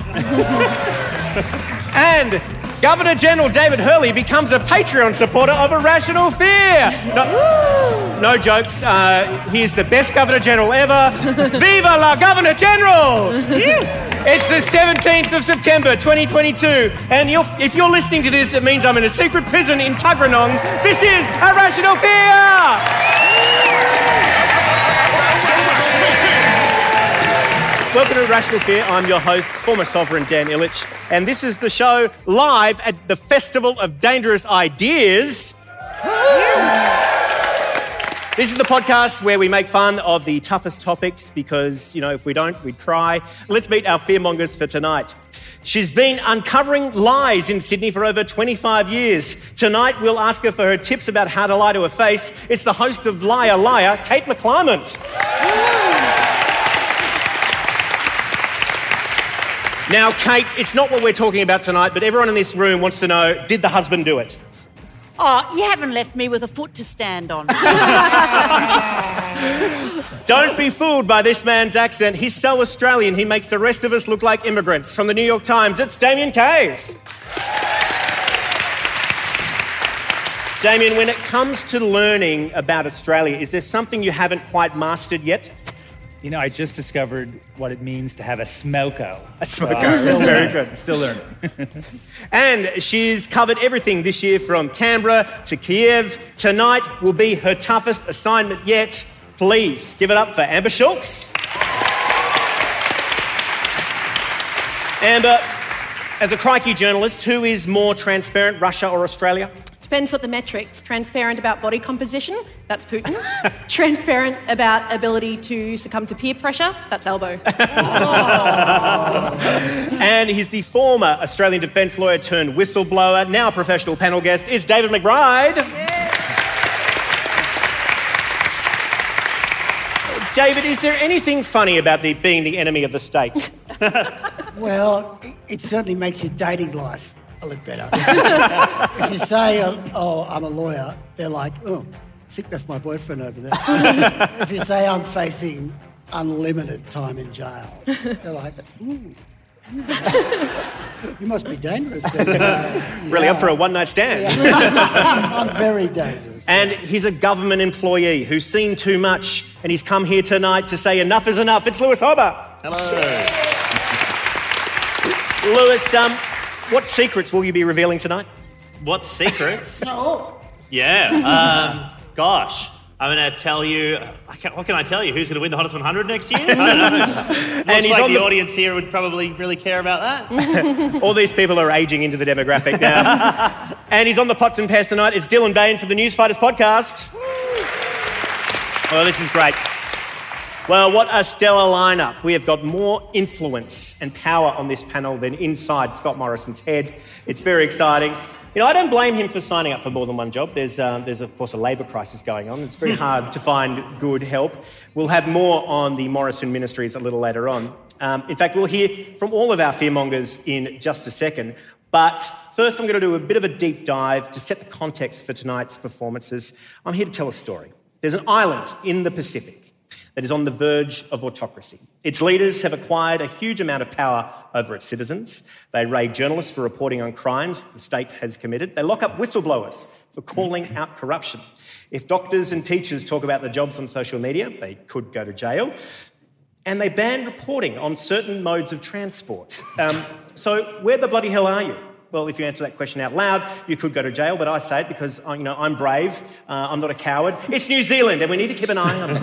And Governor General David Hurley becomes a Patreon supporter of Irrational Fear. No, no jokes. Uh, he's the best Governor General ever. Viva la Governor General! It's the seventeenth of September, twenty twenty-two, and you're, if you're listening to this, it means I'm in a secret prison in Tuggeranong. This is Irrational Fear! Welcome to Irrational Fear. I'm your host, former Sovereign Dan Illich, and this is the show live at the Festival of Dangerous Ideas. This is the podcast where we make fun of the toughest topics because, you know, if we don't, we'd cry. Let's meet our fearmongers for tonight. She's been uncovering lies in Sydney for over twenty-five years. Tonight, we'll ask her for her tips about how to lie to her face. It's the host of Liar Liar, Kate McClymont. Now, Kate, it's not what we're talking about tonight, but everyone in this room wants to know, did the husband do it? Oh, you haven't left me with a foot to stand on. Don't be fooled by this man's accent. He's so Australian, he makes the rest of us look like immigrants. From the New York Times, it's Damien Cave. Damien, when it comes to learning about Australia, is there something you haven't quite mastered yet? You know, I just discovered what it means to have a smoko. A smoko. Uh, still very good. Still learning. And she's covered everything this year from Canberra to Kiev. Tonight will be her toughest assignment yet. Please give it up for Amber Schultz. Amber, as a crikey journalist, who is more transparent, Russia or Australia? Depends what the metrics. Transparent about body composition, that's Putin. Transparent about ability to succumb to peer pressure, that's Elbow. And he's the former Australian defence lawyer turned whistleblower, now a professional panel guest, is David McBride. Yeah. David, is there anything funny about the, being the enemy of the state? Well, it certainly makes your dating life a little better. If you say, oh, I'm a lawyer, they're like, oh, I think that's my boyfriend over there. If you say I'm facing unlimited time in jail, they're like, ooh. You must be dangerous. Then. Uh, really yeah. up for a one-night stand? Yeah. I'm very dangerous. And he's a government employee who's seen too much, and he's come here tonight to say enough is enough. It's Lewis Hobber. Hello. Lewis, um, what secrets will you be revealing tonight? What secrets? Yeah. Um, gosh. I'm going to tell you, I can't, what can I tell you? Who's going to win the Hottest one hundred next year? I don't know. Looks and he's like on the, the audience here would probably really care about that. All these people are aging into the demographic now. And he's on the Pots and Pans tonight. It's Dylan Bain from the Newsfighters podcast. Well, this is great. Well, what a stellar lineup. We have got more influence and power on this panel than inside Scott Morrison's head. It's very exciting. You know, I don't blame him for signing up for more than one job. There's, um, there's of course, a labour crisis going on. It's very hard to find good help. We'll have more on the Morrison ministries a little later on. Um, in fact, we'll hear from all of our fearmongers in just a second. But first, I'm going to do a bit of a deep dive to set the context for tonight's performances. I'm here to tell a story. There's an island in the Pacific that is on the verge of autocracy. Its leaders have acquired a huge amount of power over its citizens. They raid journalists for reporting on crimes the state has committed. They lock up whistleblowers for calling out corruption. If doctors and teachers talk about their jobs on social media, they could go to jail. And they ban reporting on certain modes of transport. Um, so where the bloody hell are you? Well, if you answer that question out loud, you could go to jail, but I say it because, you know, I'm brave, uh, I'm not a coward. It's New Zealand, and we need to keep an eye on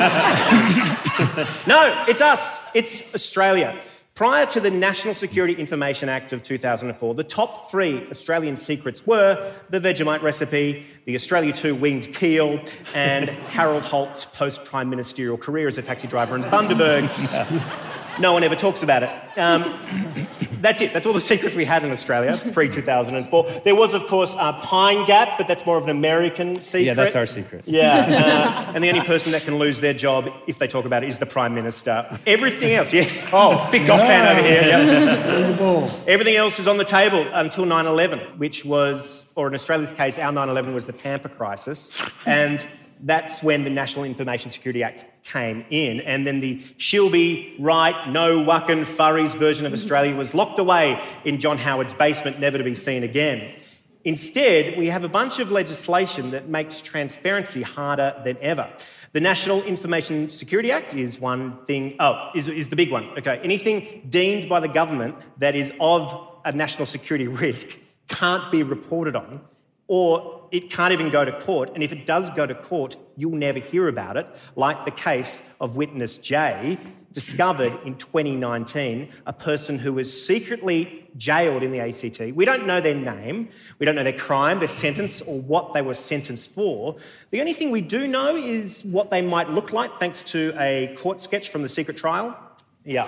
it. No, it's us. It's Australia. Prior to the National Security Information Act of two thousand four, the top three Australian secrets were the Vegemite recipe, the Australia two winged keel, and Harold Holt's post-prime ministerial career as a taxi driver in Bundaberg. No one ever talks about it. Um, that's it. That's all the secrets we had in Australia pre two thousand four. There was, of course, uh, Pine Gap, but that's more of an American secret. Yeah, that's our secret. Yeah, uh, and the only person that can lose their job if they talk about it is the Prime Minister. Everything else, yes. Oh, big golf fan over here. Yep. Everything else is on the table until nine eleven, which was, or in Australia's case, our nine eleven was the Tampa crisis. And that's when the National Information Security Act came in, and then the Shilby, Wright, no Wuckin, Furries version of Australia was locked away in John Howard's basement, never to be seen again. Instead, we have a bunch of legislation that makes transparency harder than ever. The National Information Security Act is one thing, oh, is, is the big one. Okay, anything deemed by the government that is of a national security risk can't be reported on, or it can't even go to court. And if it does go to court, you'll never hear about it, like the case of witness J, discovered in twenty nineteen, a person who was secretly jailed in the A C T. We don't know their name, we don't know their crime, their sentence, or what they were sentenced for. The only thing we do know is what they might look like, thanks to a court sketch from the secret trial. Yeah.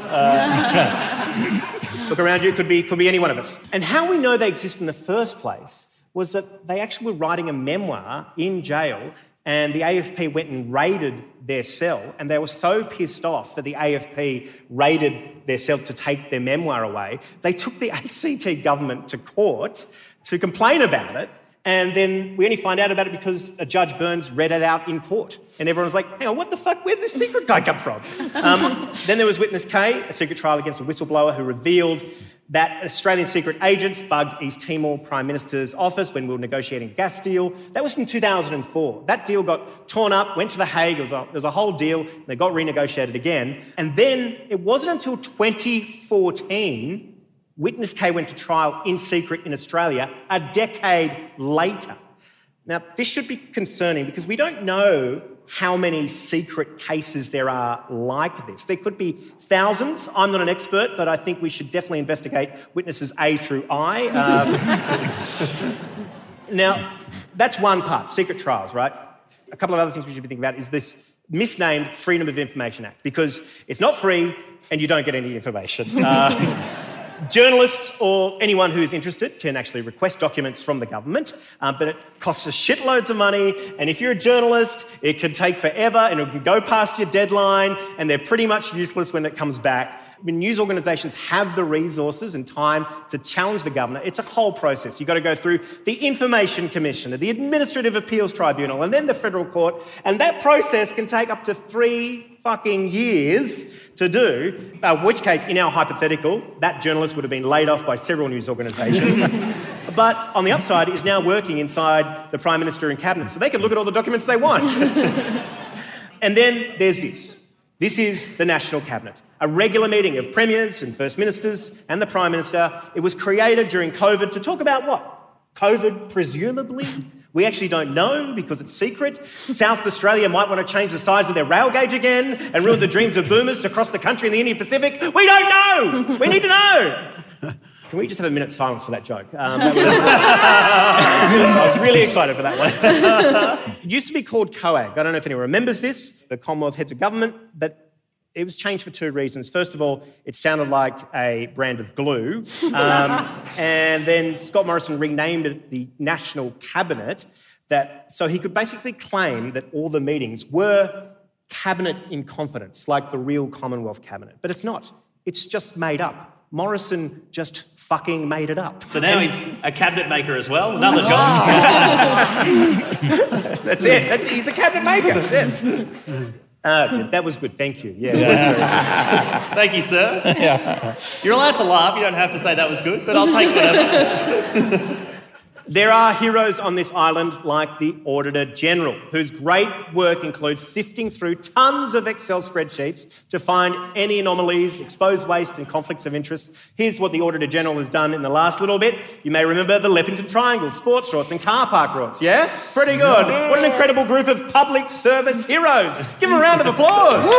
Uh, look around you, could be, could be any one of us. And how we know they exist in the first place was that they actually were writing a memoir in jail, and the A F P went and raided their cell, and they were so pissed off that the A F P raided their cell to take their memoir away, they took the A C T government to court to complain about it, and then we only find out about it because a Judge Burns read it out in court, and everyone was like, hang on, what the fuck, where'd this secret guy come from? Um, then there was witness K, a secret trial against a whistleblower who revealed that Australian secret agents bugged East Timor Prime Minister's office when we were negotiating a gas deal. That was in two thousand four. That deal got torn up, went to The Hague, it was a, it was a whole deal, and they got renegotiated again. And then it wasn't until twenty fourteen, witness K went to trial in secret in Australia a decade later. Now, this should be concerning because we don't know how many secret cases there are like this. There could be thousands. I'm not an expert, but I think we should definitely investigate witnesses A through I. Um, now, that's one part, secret trials, right? A couple of other things we should be thinking about is this misnamed Freedom of Information Act, because it's not free and you don't get any information. Uh, Journalists or anyone who's interested can actually request documents from the government, um, but it costs us shitloads of money, and if you're a journalist, it can take forever and it can go past your deadline, and they're pretty much useless when it comes back. I mean, news organisations have the resources and time to challenge the governor. It's a whole process. You've got to go through the Information Commission, the Administrative Appeals Tribunal, and then the Federal Court, and that process can take up to three fucking years to do, uh, which case, in our hypothetical, that journalist would have been laid off by several news organisations. But on the upside, is now working inside the Prime Minister and Cabinet, so they can look at all the documents they want. And then there's this. This is the National Cabinet, a regular meeting of premiers and first ministers and the Prime Minister. It was created during COVID to talk about what? COVID, presumably? We actually don't know because it's secret. South Australia might want to change the size of their rail gauge again and ruin the dreams of boomers to cross the country in the Indian Pacific. We don't know! We need to know! Can we just have a minute's silence for that joke? Um, that was, I was really excited for that one. It used to be called COAG. I don't know if anyone remembers this, the Commonwealth Heads of Government, but it was changed for two reasons. First of all, it sounded like a brand of glue. Um, and then Scott Morrison renamed it the National Cabinet, that so he could basically claim that all the meetings were cabinet in confidence, like the real Commonwealth Cabinet. But it's not. It's just made up. Morrison just fucking made it up. So now and he's a cabinet maker as well, another job. That's it. That's, he's a cabinet maker. Yes. Uh, that was good, thank you. Yeah, that was very Thank you, sir. Yeah. You're allowed to laugh, you don't have to say that was good, but I'll take whatever. There are heroes on this island like the Auditor General, whose great work includes sifting through tons of Excel spreadsheets to find any anomalies, expose waste and conflicts of interest. Here's what the Auditor General has done in the last little bit. You may remember the Leppington Triangle, sports rorts and car park rorts, yeah? Pretty good. What an incredible group of public service heroes. Give them a round of applause.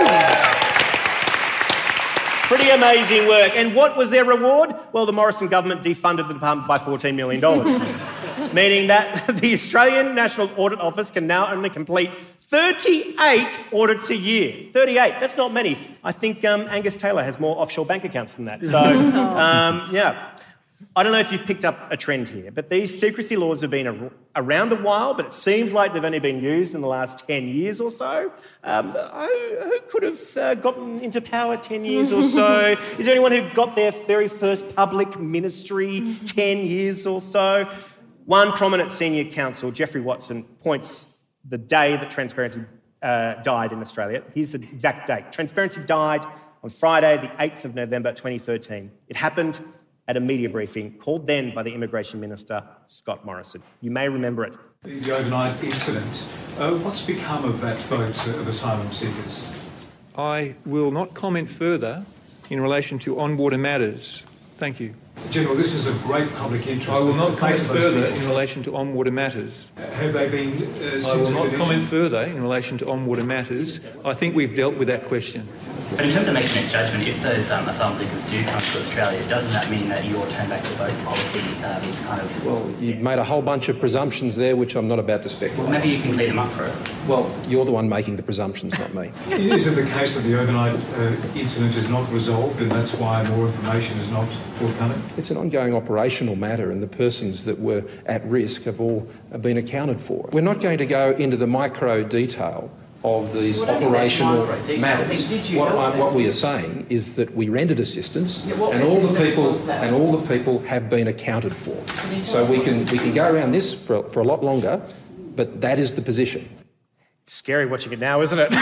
Pretty amazing work. And what was their reward? Well, the Morrison government defunded the department by fourteen million dollars, meaning that the Australian National Audit Office can now only complete thirty-eight audits a year. thirty-eight, that's not many. I think um, Angus Taylor has more offshore bank accounts than that. So, um, yeah. I don't know if you've picked up a trend here, but these secrecy laws have been a, around a while, but it seems like they've only been used in the last ten years or so. Um, who, who could have uh, gotten into power ten years or so? Is there anyone who got their very first public ministry ten years or so? One prominent senior counsel, Geoffrey Watson, points the day that Transparency uh, died in Australia. Here's the exact date. Transparency died on Friday, the eighth of November, twenty thirteen. It happened at a media briefing called then by the Immigration Minister, Scott Morrison. You may remember it. The overnight incident. Uh, what's become of that vote of asylum seekers? I will not comment further in relation to on-water matters. Thank you. General, this is of great public interest. I will not comment further people. in relation to on-water matters. Uh, have they been uh, I will not comment further in relation to on-water matters. I think we've dealt with that question. But in terms of making a judgment, if those um, asylum seekers do come to Australia, doesn't that mean that your turn back to vote policy um, is kind of... Well, you've made a whole bunch of presumptions there which I'm not about to speculate. Well, maybe you can clear them up for us. Well, you're the one making the presumptions, not me. Is it the case that the overnight uh, incident is not resolved and that's why more information is not forthcoming? It's an ongoing operational matter and the persons that were at risk have all been accounted for. We're not going to go into the micro detail of these well, operational matters. What, I, what we are saying is that we rendered assistance, yeah, and all the people and all the people have been accounted for. So we can we can go around this for, for a lot longer, but that is the position. It's scary watching it now, isn't it?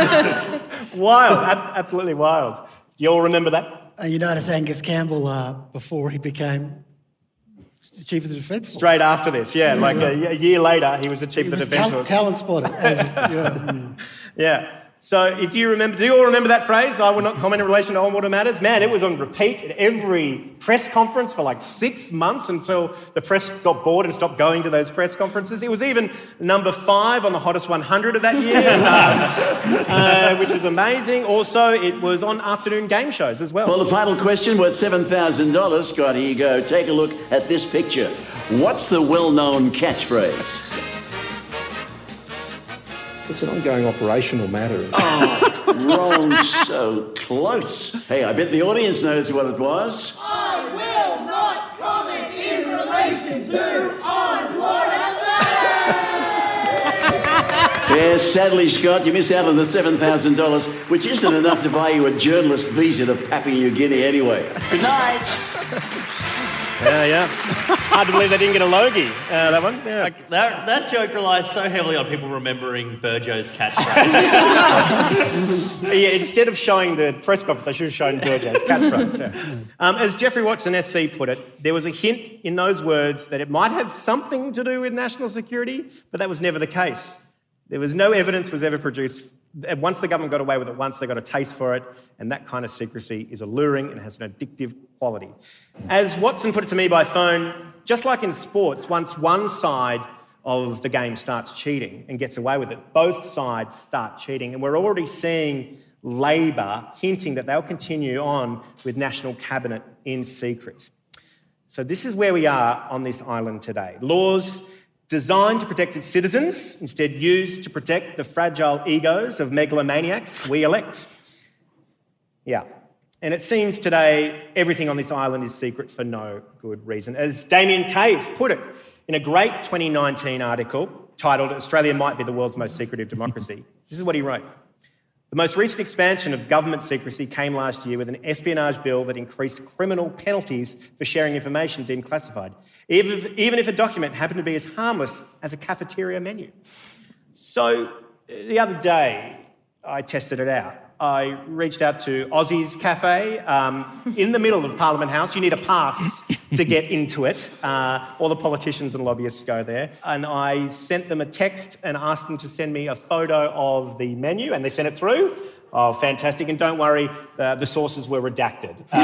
Wild, ab- absolutely wild. You all remember that? Uh, you notice Angus Campbell uh, before he became the Chief of the Defence Force. Straight after this, yeah. Like a, a year later, he was the Chief he of the was Defence tal- Force. Talent spotter. As, yeah. yeah. So if you remember, do you all remember that phrase? I will not comment in relation to on-water matters. Man, it was on repeat at every press conference for like six months until the press got bored and stopped going to those press conferences. It was even number five on the hottest one hundred of that year, uh, uh, which was amazing. Also, it was on afternoon game shows as well. Well, the final question worth seven thousand dollars. Scott, here you go. Take a look at this picture. What's the well-known catchphrase? It's an ongoing operational matter. Oh, wrong, so close. Hey, I bet the audience knows what it was. I will not comment in relation to on-water matters. Yes, sadly, Scott, you miss out on the seven thousand dollars, which isn't enough to buy you a journalist visa to Papua New Guinea anyway. Good night. Yeah, yeah. Hard to believe they didn't get a Logie, uh, that one. Yeah. Like that, that joke relies so heavily on people remembering Burjo's catchphrase. Yeah, instead of showing the press conference, they should have shown Burjo's catchphrase. Yeah. Um, as Geoffrey Watson, S C, put it, there was a hint in those words that it might have something to do with national security, but that was never the case. There was no evidence was ever produced. Once the government got away with it, once they got a taste for it, and that kind of secrecy is alluring and has an addictive quality. As Watson put it to me by phone, just like in sports, once one side of the game starts cheating and gets away with it, both sides start cheating. And we're already seeing Labor hinting that they'll continue on with National Cabinet in secret. So this is where we are on this island today. Laws designed to protect its citizens, instead used to protect the fragile egos of megalomaniacs we elect. Yeah. And it seems today everything on this island is secret for no good reason. As Damien Cave put it in a great twenty nineteen article titled "Australia Might Be the World's Most Secretive Democracy," this is what he wrote. The most recent expansion of government secrecy came last year with an espionage bill that increased criminal penalties for sharing information deemed classified, even if, even if a document happened to be as harmless as a cafeteria menu. So the other day, I tested it out. I reached out to Aussie's Cafe um, in the middle of Parliament House. You need a pass to get into it. Uh, all the politicians and lobbyists go there. And I sent them a text and asked them to send me a photo of the menu, and they sent it through. Oh, fantastic. And don't worry, uh, the sources were redacted. Uh,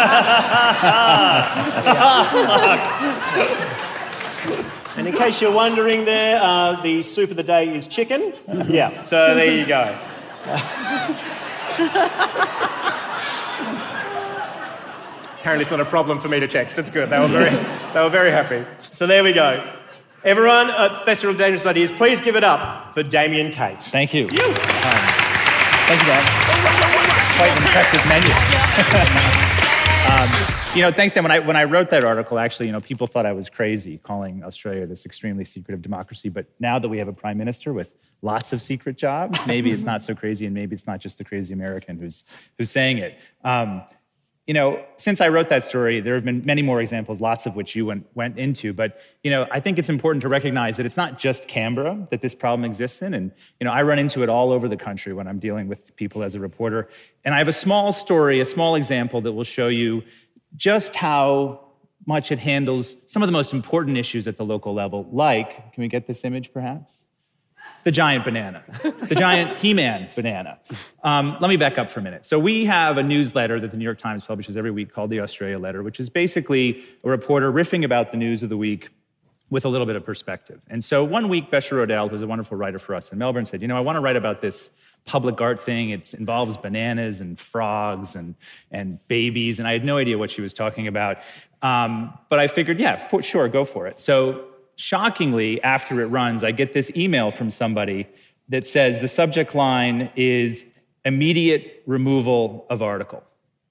and in case you're wondering there, uh, the soup of the day is chicken. Yeah, so there you go. Apparently it's not a problem for me to text. That's good. They were very, they were very happy. So there we go. Everyone at Festival of Dangerous Ideas, please give it up for Damien Cave. Thank you. you. Um, thank you, Dan. Quite an impressive menu. um, you know, thanks, Dan. When I when I wrote that article, actually, you know, people thought I was crazy calling Australia this extremely secretive democracy. But now that we have a prime minister with lots of secret jobs, maybe it's not so crazy, and maybe it's not just the crazy American who's who's saying it. Um, you know, since I wrote that story, there have been many more examples, lots of which you went went into. But you know, I think it's important to recognize that it's not just Canberra that this problem exists in, and you know, I run into it all over the country when I'm dealing with people as a reporter. And I have a small story, a small example that will show you just how much it handles some of the most important issues at the local level. Like, can we get this image, perhaps? The giant banana, the giant He-Man banana. Um, let me back up for a minute. So we have a newsletter that the New York Times publishes every week called the Australia Letter, which is basically a reporter riffing about the news of the week with a little bit of perspective. And so one week, Besha Rodell, who's a wonderful writer for us in Melbourne, said, you know, I want to write about this public art thing. It involves bananas and frogs and, and babies, and I had no idea what she was talking about. Um, but I figured, yeah, for, sure, go for it. So shockingly, after it runs, I get this email from somebody that says the subject line is immediate removal of article.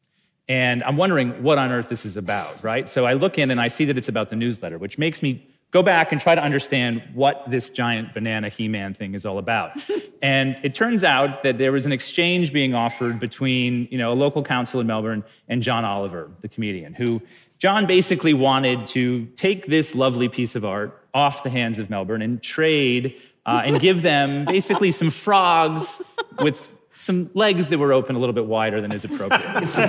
And I'm wondering what on earth this is about, right? So I look in and I see that it's about the newsletter, which makes me go back and try to understand what this giant banana He-Man thing is all about. And it turns out that there was an exchange being offered between, you know, a local council in Melbourne and John Oliver, the comedian, who John basically wanted to take this lovely piece of art off the hands of Melbourne and trade uh, and give them basically some frogs with some legs that were open a little bit wider than is appropriate.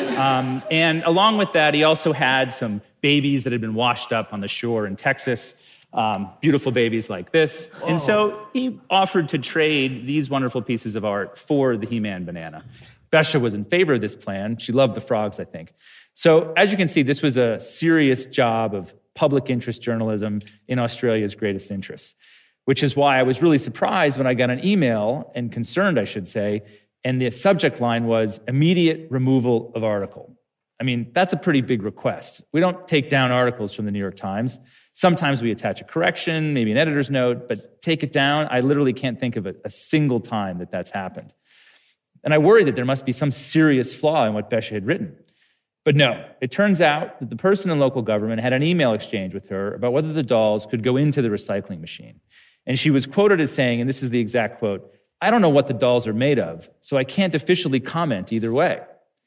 um, and along with that, he also had some babies that had been washed up on the shore in Texas, um, beautiful babies like this. Whoa. And so he offered to trade these wonderful pieces of art for the He-Man banana. Besha was in favor of this plan. She loved the frogs, I think. So as you can see, this was a serious job of public interest journalism in Australia's greatest interests, which is why I was really surprised when I got an email, and concerned, I should say, and the subject line was immediate removal of article. I mean, that's a pretty big request. We don't take down articles from the New York Times. Sometimes we attach a correction, maybe an editor's note, but take it down, I literally can't think of a, a single time that that's happened. And I worried that there must be some serious flaw in what Besha had written. But no, it turns out that the person in local government had an email exchange with her about whether the dolls could go into the recycling machine. And she was quoted as saying, and this is the exact quote, "I don't know what the dolls are made of, so I can't officially comment either way."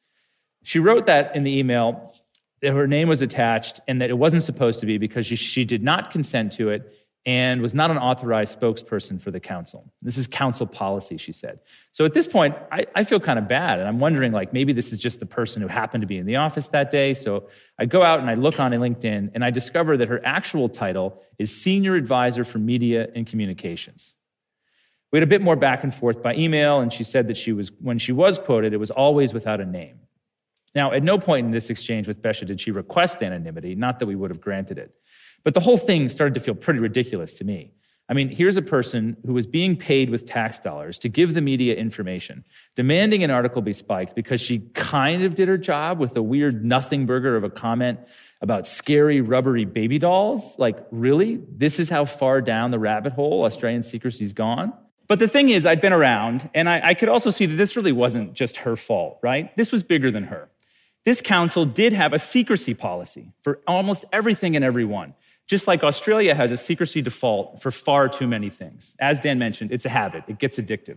She wrote that in the email, that her name was attached and that it wasn't supposed to be because she, she did not consent to it and was not an authorized spokesperson for the council. This is council policy, she said. So at this point, I, I feel kind of bad, and I'm wondering, like, maybe this is just the person who happened to be in the office that day. So I go out and I look on LinkedIn, and I discover that her actual title is Senior Advisor for Media and Communications. We had a bit more back and forth by email, and she said that she was, when she was quoted, it was always without a name. Now, at no point in this exchange with Besha did she request anonymity, not that we would have granted it. But the whole thing started to feel pretty ridiculous to me. I mean, here's a person who was being paid with tax dollars to give the media information, demanding an article be spiked because she kind of did her job with a weird nothing burger of a comment about scary, rubbery baby dolls. Like, really? This is how far down the rabbit hole Australian secrecy's gone? But the thing is, I'd been around, and I, I could also see that this really wasn't just her fault, right? This was bigger than her. This council did have a secrecy policy for almost everything and everyone, just like Australia has a secrecy default for far too many things. As Dan mentioned, it's a habit. It gets addictive.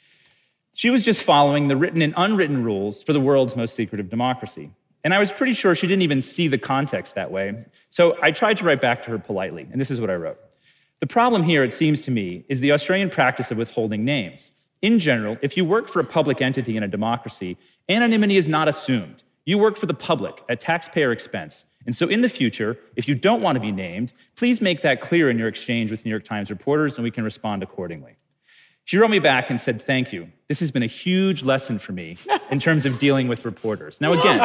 She was just following the written and unwritten rules for the world's most secretive democracy. And I was pretty sure she didn't even see the context that way. So I tried to write back to her politely, and this is what I wrote. The problem here, it seems to me, is the Australian practice of withholding names. In general, if you work for a public entity in a democracy, anonymity is not assumed. You work for the public at taxpayer expense. And so in the future, if you don't want to be named, please make that clear in your exchange with New York Times reporters, and we can respond accordingly. She wrote me back and said, thank you. This has been a huge lesson for me in terms of dealing with reporters. Now, again,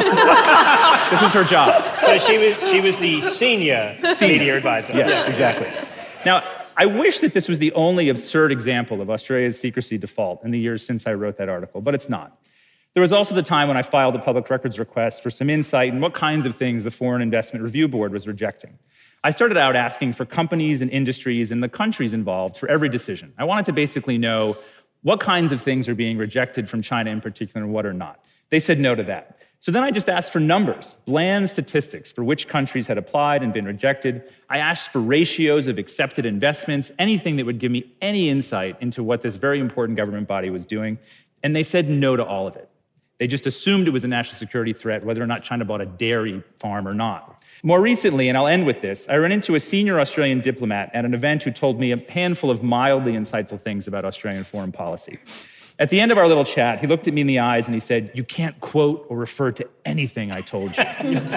this is her job. So she was, she was the senior, senior media advisor. Yes, exactly. Now, I wish that this was the only absurd example of Australia's secrecy default in the years since I wrote that article, but it's not. There was also the time when I filed a public records request for some insight in what kinds of things the Foreign Investment Review Board was rejecting. I started out asking for companies and industries and the countries involved for every decision. I wanted to basically know what kinds of things are being rejected from China in particular and what are not. They said no to that. So then I just asked for numbers, bland statistics for which countries had applied and been rejected. I asked for ratios of accepted investments, anything that would give me any insight into what this very important government body was doing. And they said no to all of it. They just assumed it was a national security threat, whether or not China bought a dairy farm or not. More recently, and I'll end with this, I ran into a senior Australian diplomat at an event who told me a handful of mildly insightful things about Australian foreign policy. At the end of our little chat, he looked at me in the eyes and he said, "You can't quote or refer to anything I told you."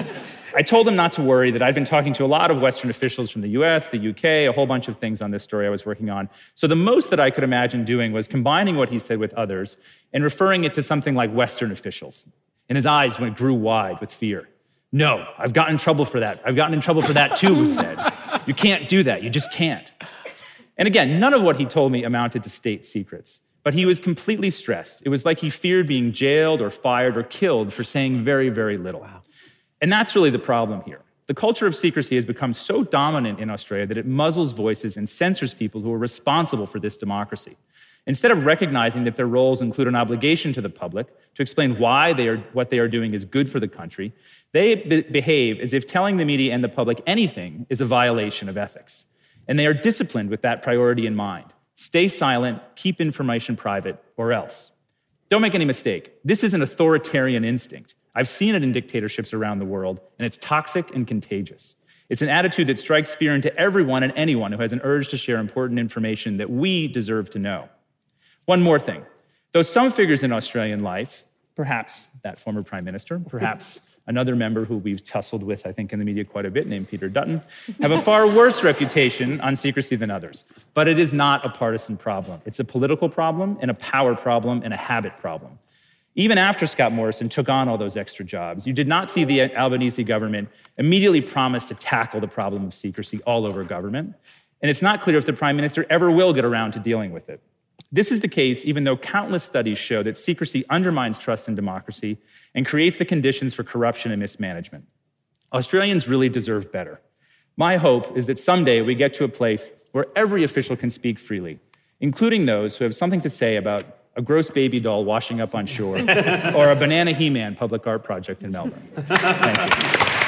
I told him not to worry, that I'd been talking to a lot of Western officials from the U S, the U K, a whole bunch of things on this story I was working on. So the most that I could imagine doing was combining what he said with others and referring it to something like Western officials. And his eyes went grew wide with fear. "No, I've gotten in trouble for that. I've gotten in trouble for that too," he said. "You can't do that. You just can't." And again, none of what he told me amounted to state secrets. But he was completely stressed. It was like he feared being jailed or fired or killed for saying very, very little. Wow. And that's really the problem here. The culture of secrecy has become so dominant in Australia that it muzzles voices and censors people who are responsible for this democracy. Instead of recognizing that their roles include an obligation to the public to explain why they are, what they are doing is good for the country, they be- behave as if telling the media and the public anything is a violation of ethics. And they are disciplined with that priority in mind. Stay silent, keep information private, or else. Don't make any mistake. This is an authoritarian instinct. I've seen it in dictatorships around the world, and it's toxic and contagious. It's an attitude that strikes fear into everyone and anyone who has an urge to share important information that we deserve to know. One more thing. Though some figures in Australian life, perhaps that former prime minister, perhaps another member who we've tussled with, I think, in the media quite a bit, named Peter Dutton, have a far worse reputation on secrecy than others. But it is not a partisan problem. It's a political problem and a power problem and a habit problem. Even after Scott Morrison took on all those extra jobs, you did not see the Albanese government immediately promise to tackle the problem of secrecy all over government. And it's not clear if the prime minister ever will get around to dealing with it. This is the case even though countless studies show that secrecy undermines trust in democracy and creates the conditions for corruption and mismanagement. Australians really deserve better. My hope is that someday we get to a place where every official can speak freely, including those who have something to say about a gross baby doll washing up on shore or a banana He-Man public art project in Melbourne. Thank you.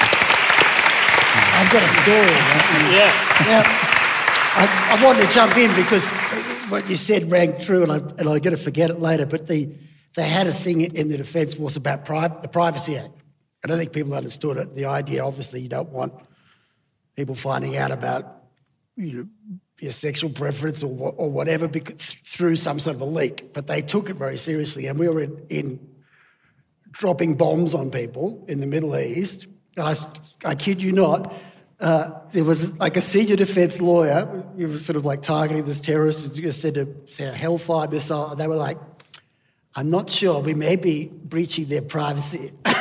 I've got a story. Yeah. Yeah. I, I wanted to jump in because what you said rang true, and, I, and I'm going to forget it later, but the, they had a thing in the Defence Force about pri- the Privacy Act. I don't think people understood it. The idea, obviously, you don't want people finding out about you know, your sexual preference or, or whatever because, through some sort of a leak. But they took it very seriously, and we were in, in dropping bombs on people in the Middle East. And I, I kid you not, uh, there was like a senior defence lawyer who was sort of like targeting this terrorist and just said to say a Hellfire missile. And they were like, "I'm not sure. We may be breaching their privacy."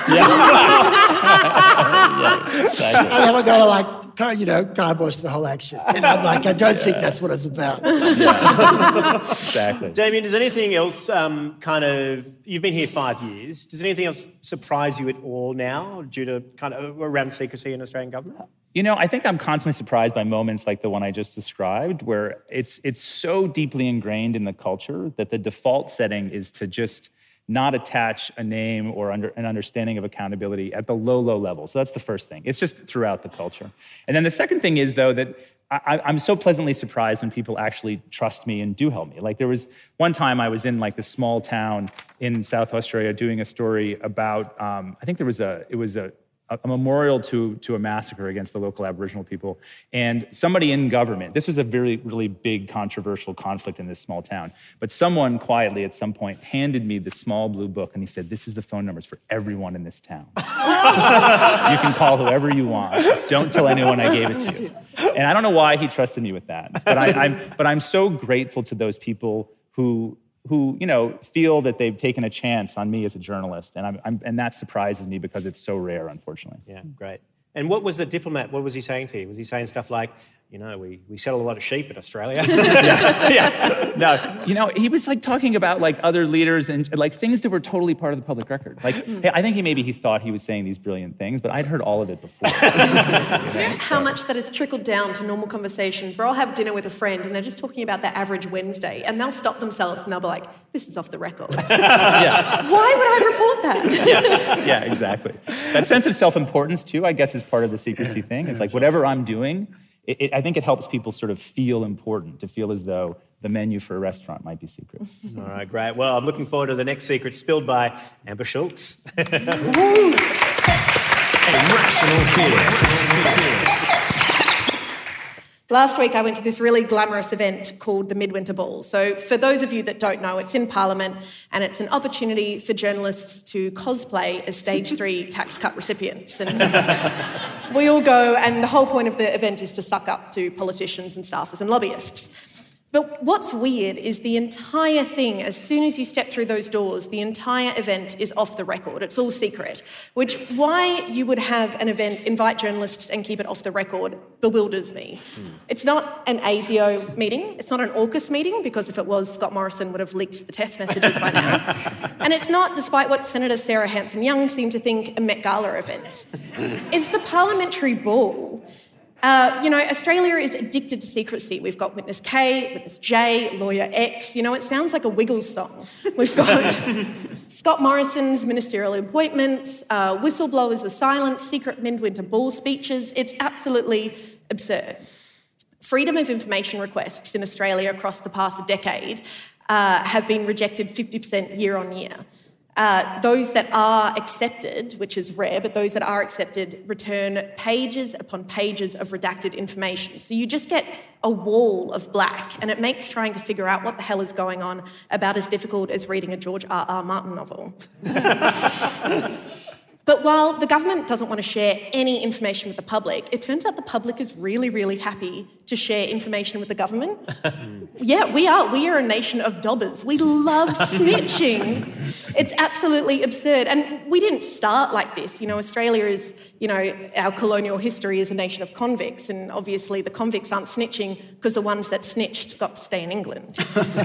yeah, exactly. And then we're going to like, kind of, you know, kibosh the whole action. And I'm like, I don't yeah. think that's what it's about. Yeah. Exactly. Damien, does anything else um, kind of, you've been here five years, does anything else surprise you at all now due to kind of around secrecy in Australian government? You know, I think I'm constantly surprised by moments like the one I just described, where it's it's so deeply ingrained in the culture that the default setting is to just not attach a name or under, an understanding of accountability at the low, low level. So that's the first thing. It's just throughout the culture. And then the second thing is, though, that I, I'm so pleasantly surprised when people actually trust me and do help me. Like there was one time I was in like this small town in South Australia doing a story about, um, I think there was a, it was a, a memorial to, to a massacre against the local Aboriginal people. And somebody in government, this was a very, really big controversial conflict in this small town, but someone quietly at some point handed me this small blue book and he said, this is the phone numbers for everyone in this town. You can call whoever you want. Don't tell anyone I gave it to you. And I don't know why he trusted me with that, but, I, I'm, but I'm so grateful to those people who who, you know, feel that they've taken a chance on me as a journalist. And I'm, I'm and that surprises me because it's so rare, unfortunately. Yeah, great. And what was the diplomat, what was he saying to you? Was he saying stuff like, you know, we, we sell a lot of sheep in Australia? yeah, yeah. No, you know, he was like talking about like other leaders and like things that were totally part of the public record. Like, hey, I think he maybe he thought he was saying these brilliant things, but I'd heard all of it before. Do you know how much that has trickled down to normal conversations where I'll have dinner with a friend and they're just talking about their average Wednesday and they'll stop themselves and they'll be like, this is off the record. yeah. Why would I report that? yeah. yeah, exactly. That sense of self-importance too, I guess, is part of the secrecy thing. It's like whatever I'm doing, It, it, I think it helps people sort of feel important, to feel as though the menu for a restaurant might be secret. All right, great. Well, I'm looking forward to the next secret spilled by Amber Schultz. A rational fear. Last week, I went to this really glamorous event called the Midwinter Ball. So for those of you that don't know, it's in Parliament and it's an opportunity for journalists to cosplay as stage three tax cut recipients. And we all go, and the whole point of the event is to suck up to politicians and staffers and lobbyists. But what's weird is the entire thing, as soon as you step through those doors, the entire event is off the record. It's all secret, which why you would have an event, invite journalists and keep it off the record bewilders me. Mm. It's not an ASIO meeting. It's not an AUKUS meeting, because if it was, Scott Morrison would have leaked the test messages by now. And it's not, despite what Senator Sarah Hanson-Young seemed to think, a Met Gala event. It's the parliamentary ball. Uh, you know, Australia is addicted to secrecy. We've got Witness K, Witness J, Lawyer X. You know, it sounds like a Wiggles song. We've got Scott Morrison's ministerial appointments, uh, whistleblowers, the silent, secret Midwinter Ball speeches. It's absolutely absurd. Freedom of information requests in Australia across the past decade uh, have been rejected fifty percent year on year. Uh, those that are accepted, which is rare, but those that are accepted return pages upon pages of redacted information. So you just get a wall of black, and it makes trying to figure out what the hell is going on about as difficult as reading a George R R Martin novel. But while the government doesn't want to share any information with the public, it turns out the public is really, really happy to share information with the government. Yeah, we are. We are a nation of dobbers. We love snitching. It's absolutely absurd. And we didn't start like this. You know, Australia is, you know, our colonial history is a nation of convicts, and obviously the convicts aren't snitching because the ones that snitched got to stay in England.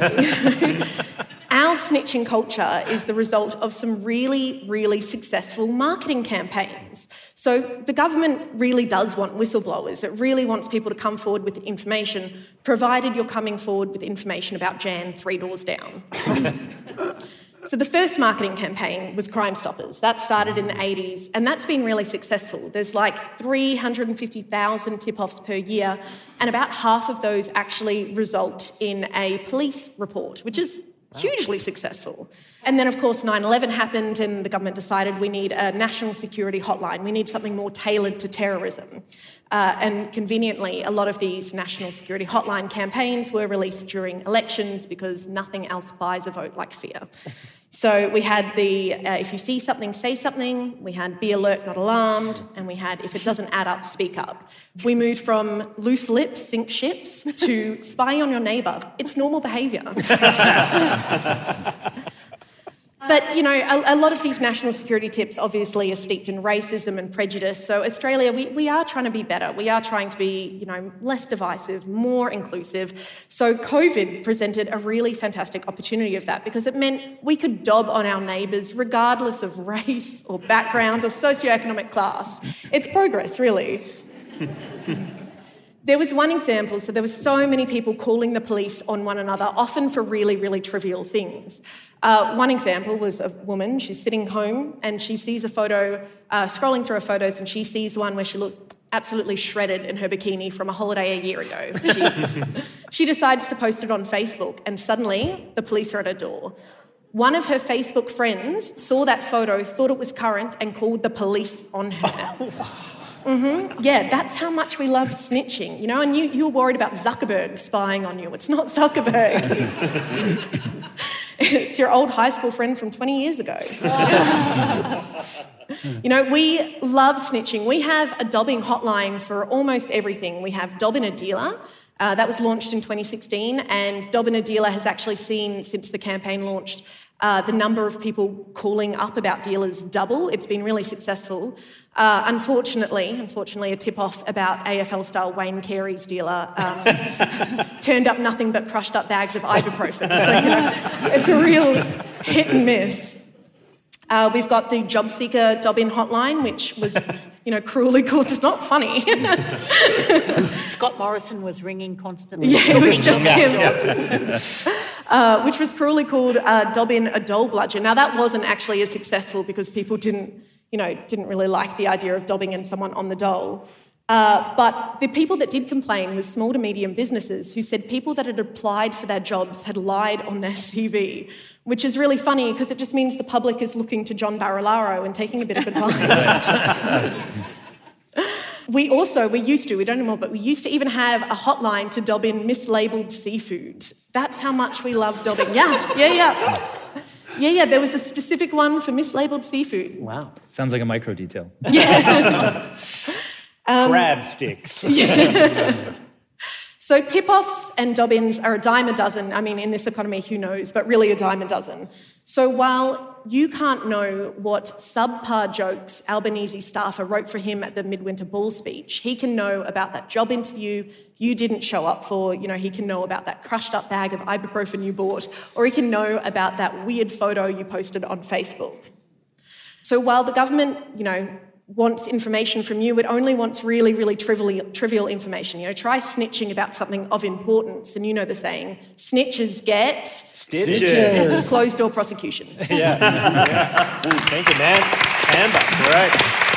Our snitching culture is the result of some really, really successful marketing campaigns. So the government really does want whistleblowers. It really wants people to come forward with information, provided you're coming forward with information about Jan three doors down. So the first marketing campaign was Crime Stoppers. That started in the eighties, and that's been really successful. There's like three hundred fifty thousand tip-offs per year, and about half of those actually result in a police report, which is hugely successful. And then, of course, nine eleven happened and the government decided we need a national security hotline. We need something more tailored to terrorism. Uh, and conveniently, a lot of these national security hotline campaigns were released during elections because nothing else buys a vote like fear. So we had the, uh, if you see something, say something. We had be alert, not alarmed. And we had, if it doesn't add up, speak up. We moved from loose lips, sink ships, to spy on your neighbour. It's normal behaviour. but, you know, a, a lot of these national security tips obviously are steeped in racism and prejudice. So Australia, we, we are trying to be better. We are trying to be, you know, less divisive, more inclusive. So COVID presented a really fantastic opportunity of that because it meant we could dob on our neighbours regardless of race or background or socioeconomic class. It's progress, really. There was one example, so there were so many people calling the police on one another, often for really, really trivial things. Uh, one example was a woman, she's sitting home and she sees a photo, uh, scrolling through her photos, and she sees one where she looks absolutely shredded in her bikini from a holiday a year ago. She, she decides to post it on Facebook, and suddenly the police are at her door. One of her Facebook friends saw that photo, thought it was current, and called the police on her. What? Mm-hmm. Yeah, that's how much we love snitching, you know, and you, you were worried about Zuckerberg spying on you. It's not Zuckerberg. It's your old high school friend from twenty years ago. You know, we love snitching. We have a dobbing hotline for almost everything. We have Dob in a Dealer. Uh, that was launched in twenty sixteen, and Dob in a Dealer has actually seen, since the campaign launched, uh, the number of people calling up about dealers double. It's been really successful. Uh, unfortunately, unfortunately, a tip-off about A F L-style Wayne Carey's dealer um, turned up nothing but crushed-up bags of ibuprofen. So, you know, it's a real hit and miss. Uh, we've got the Job Seeker Dob-in hotline, which was, you know, cruelly called. It's not funny. Scott Morrison was ringing constantly. Yeah, it was just him. uh, which was cruelly called uh, Dob-in a Dole Bludger. Now, that wasn't actually as successful because people didn't, you know, didn't really like the idea of dobbing in someone on the dole. Uh, but the people that did complain was small to medium businesses who said people that had applied for their jobs had lied on their C V, which is really funny because it just means the public is looking to John Barilaro and taking a bit of advice. We also, we used to, we don't anymore, but we used to even have a hotline to dob in mislabelled seafood. That's how much we love dobbing. Yeah, yeah, yeah. Yeah, yeah, there was a specific one for mislabelled seafood. Wow. Sounds like a micro detail. Yeah. um, Crab sticks. Yeah. So tip-offs and dob-ins are a dime a dozen. I mean, in this economy, who knows, but really a dime a dozen. So while you can't know what subpar jokes Albanese staffer wrote for him at the Midwinter Ball speech, he can know about that job interview you didn't show up for. You know, he can know about that crushed-up bag of ibuprofen you bought, or he can know about that weird photo you posted on Facebook. So while the government, you know, wants information from you, it only wants really, really trivial, trivial information. You know, try snitching about something of importance, and you know the saying, snitches get... Stitches. Closed-door prosecutions. Yeah. yeah. Thank you, man. Amber, great.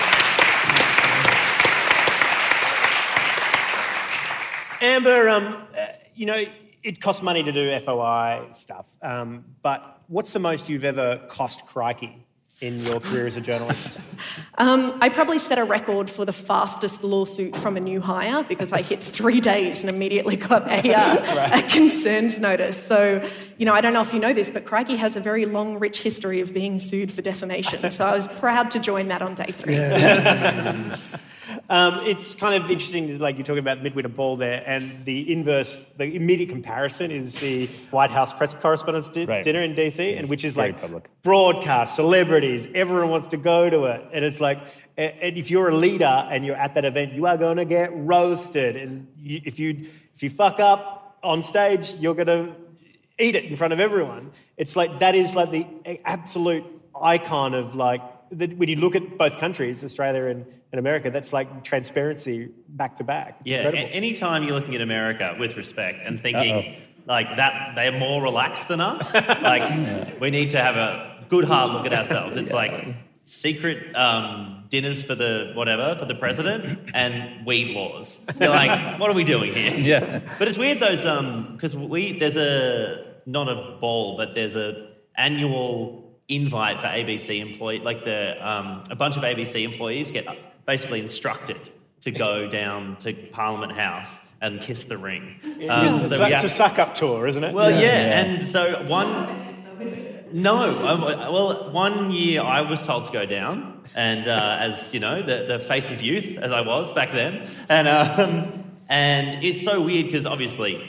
Amber, um, uh, you know, it costs money to do F O I stuff, um, but what's the most you've ever cost crikey in your career as a journalist? Um, I probably set a record for the fastest lawsuit from a new hire because I hit three days and immediately got a, uh, right. a concerns notice. So, you know, I don't know if you know this, but Crikey has a very long, rich history of being sued for defamation. So I was proud to join that on day three. Yeah. Um, it's kind of interesting, like you're talking about Midwinter Ball there, and the inverse, the immediate comparison is the White House press correspondents' di- right. dinner in D C, and which is like public. Broadcast, celebrities, everyone wants to go to it, and it's like, and if you're a leader and you're at that event, you are going to get roasted, and you, if you if you fuck up on stage, you're going to eat it in front of everyone. It's like that is like the absolute icon of like. When you look at both countries, Australia and, and America, that's like transparency back to back. It's yeah, incredible. A- anytime you're looking at America with respect and thinking Uh-oh. like that, they're more relaxed than us. Like yeah. we need to have a good hard look at ourselves. It's yeah. like secret um, dinners for the whatever for the president and weed laws. You're like, what are we doing here? Yeah. But it's weird those um because we there's a not a ball, but there's a annual invite for A B C employee, like the um, a bunch of A B C employees get basically instructed to go down to Parliament House and kiss the ring. Um, it's, so a, it's a suck-up tour, isn't it? Well, yeah, yeah. and so one... No, um, well, one year I was told to go down, and uh, as, you know, the, the face of youth, as I was back then, and um, and it's so weird because obviously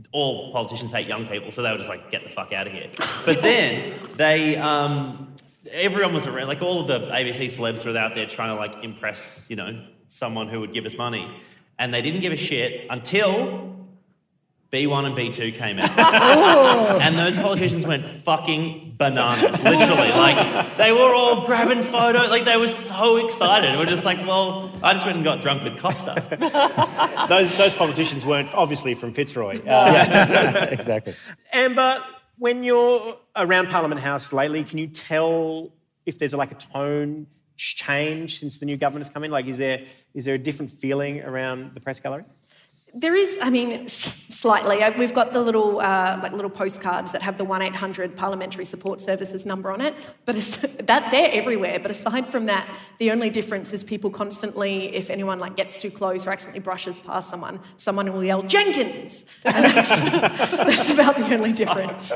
all politicians hate young people, so they were just like, get the fuck out of here. But then they, um, everyone was around, like all of the A B C celebs were out there trying to like impress, you know, someone who would give us money. And they didn't give a shit until B one and B two came out. Oh. And those politicians went fucking bananas, literally. Like, they were all grabbing photos. Like, they were so excited. We're just like, well, I just went and got drunk with Costa. those, those politicians weren't obviously from Fitzroy. Uh, yeah, exactly. Amber, when you're around Parliament House lately, can you tell if there's like a tone change since the new government has come in? Like, is there is there a different feeling around the press gallery? There is, I mean, slightly. We've got the little, uh, like little postcards that have the one eight hundred Parliamentary Support Services number on it, but it's, that they're everywhere. But aside from that, the only difference is people constantly, if anyone like gets too close or accidentally brushes past someone, someone will yell "Jenkins," and that's, that's about the only difference.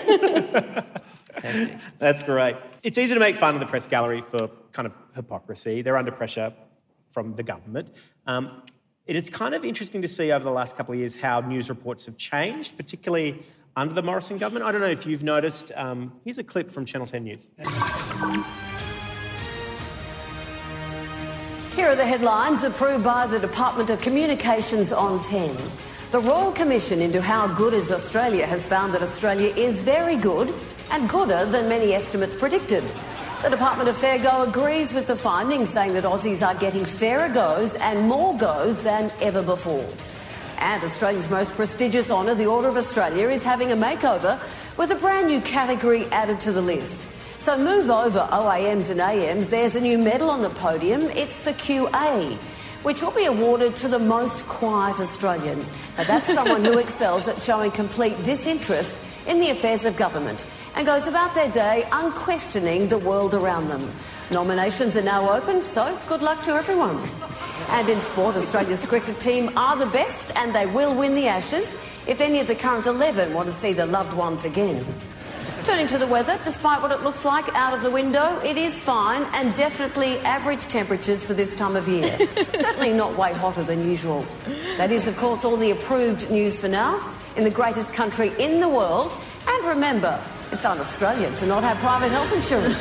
That's great. It's easy to make fun of the press gallery for kind of hypocrisy. They're under pressure from the government. Um, And it's kind of interesting to see over the last couple of years how news reports have changed, particularly under the Morrison government. I don't know if you've noticed. Um, here's a clip from Channel ten News. Here are the headlines approved by the Department of Communications on ten. The Royal Commission into How Good is Australia has found that Australia is very good and gooder than many estimates predicted. The Department of Fair Go agrees with the findings, saying that Aussies are getting fairer goes and more goes than ever before. And Australia's most prestigious honour, the Order of Australia, is having a makeover with a brand new category added to the list. So move over O A Ms and A Ms. There's a new medal on the podium. It's the Q A, which will be awarded to the most quiet Australian. Now, that's someone who excels at showing complete disinterest in the affairs of government and goes about their day unquestioning the world around them. Nominations are now open, so good luck to everyone. And in sport, Australia's cricket team are the best and they will win the Ashes if any of the current eleven want to see their loved ones again. Turning to the weather, despite what it looks like out of the window, it is fine and definitely average temperatures for this time of year. Certainly not way hotter than usual. That is, of course, all the approved news for now in the greatest country in the world. And remember, it's un-Australian to not have private health insurance.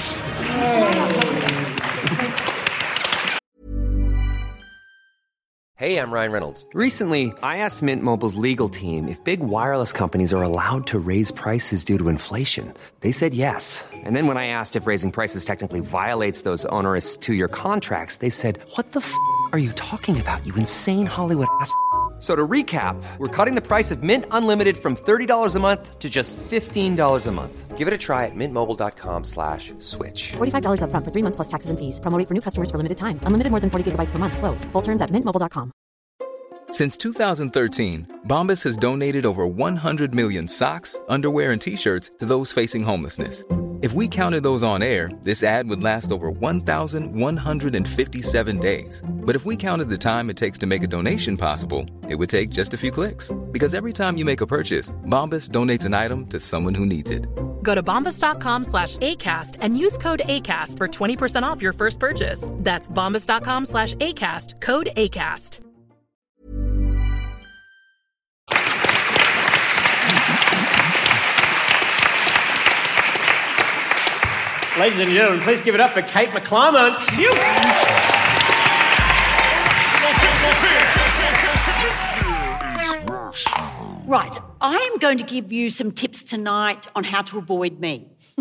Hey, I'm Ryan Reynolds. Recently, I asked Mint Mobile's legal team if big wireless companies are allowed to raise prices due to inflation. They said yes. And then when I asked if raising prices technically violates those onerous two-year contracts, they said, what the f*** are you talking about, you insane Hollywood ass f- So to recap, we're cutting the price of Mint Unlimited from thirty dollars a month to just fifteen dollars a month. Give it a try at mintmobile.com slash switch. forty-five dollars up front for three months plus taxes and fees. Promo rate for new customers for limited time. Unlimited more than forty gigabytes per month. Slows full terms at mint mobile dot com. Since two thousand thirteen, Bombas has donated over one hundred million socks, underwear, and T-shirts to those facing homelessness. If we counted those on air, this ad would last over one thousand one hundred fifty-seven days. But if we counted the time it takes to make a donation possible, it would take just a few clicks. Because every time you make a purchase, Bombas donates an item to someone who needs it. Go to bombas.com slash ACAST and use code ACAST for twenty percent off your first purchase. That's bombas.com slash ACAST, code ACAST. Ladies and gentlemen, please give it up for Kate McClymont. Right, I am going to give you some tips tonight on how to avoid me. So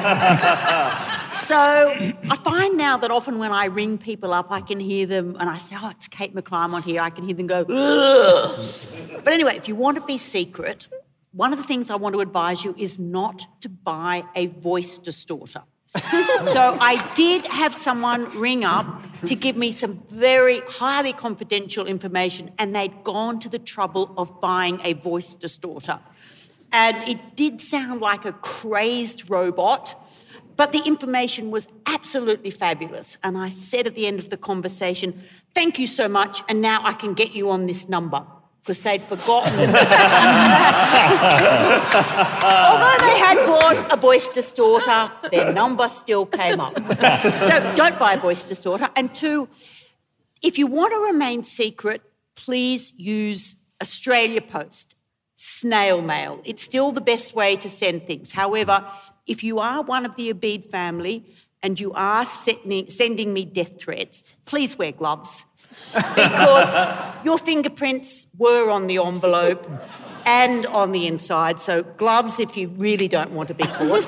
I find now that often when I ring people up, I can hear them, and I say, oh, it's Kate McClymont here, I can hear them go, ugh. But anyway, if you want to be secret, one of the things I want to advise you is not to buy a voice distorter. So I did have someone ring up to give me some very highly confidential information, and they'd gone to the trouble of buying a voice distorter. And it did sound like a crazed robot, but the information was absolutely fabulous. And I said at the end of the conversation, thank you so much, and now I can get you on this number. Because they'd forgotten. Although they had bought a voice distorter, their number still came up. So don't buy a voice distorter. And two, if you want to remain secret, please use Australia Post. snail mail. It's still the best way to send things. However, if you are one of the Abid family and you are sending, sending me death threats, please wear gloves because your fingerprints were on the envelope and on the inside, so gloves if you really don't want to be caught.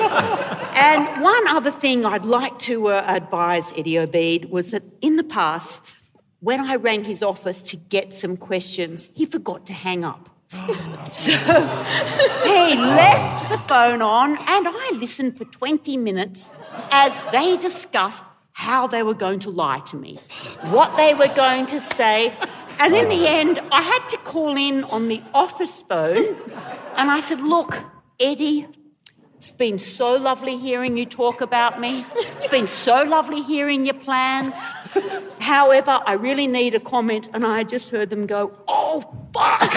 And one other thing I'd like to uh, advise Eddie Abid was that in the past, when I rang his office to get some questions, he forgot to hang up. So he left the phone on and I listened for twenty minutes as they discussed how they were going to lie to me, what they were going to say. And in the end, I had to call in on the office phone and I said, look, Eddie, it's been so lovely hearing you talk about me. It's been so lovely hearing your plans. However, I really need a comment. And I just heard them go, oh, fuck.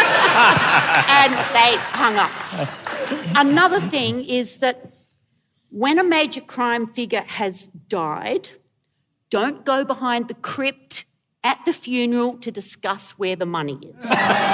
And they hung up. Another thing is that when a major crime figure has died, don't go behind the crypt at the funeral to discuss where the money is.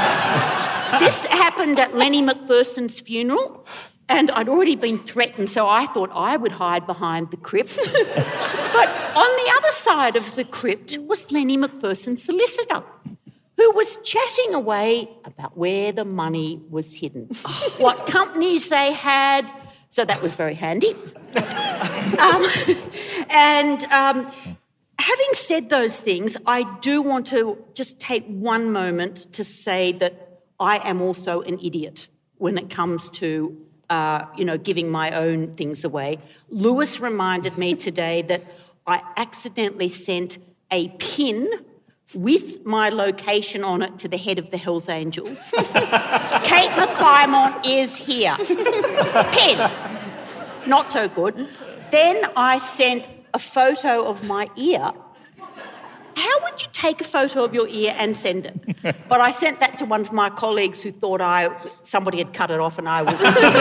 This happened at Lenny McPherson's funeral. And I'd already been threatened, so I thought I would hide behind the crypt. But on the other side of the crypt was Lenny McPherson's solicitor, who was chatting away about where the money was hidden, what companies they had, so that was very handy. Um, and um, having said those things, I do want to just take one moment to say that I am also an idiot when it comes to Uh, you know, giving my own things away. Lewis reminded me today that I accidentally sent a pin with my location on it to the head of the Hells Angels. Kate McClymont is here. Pin. Not so good. Then I sent a photo of my ear. How would you take a photo of your ear and send it? But I sent that to one of my colleagues who thought I somebody had cut it off and I was...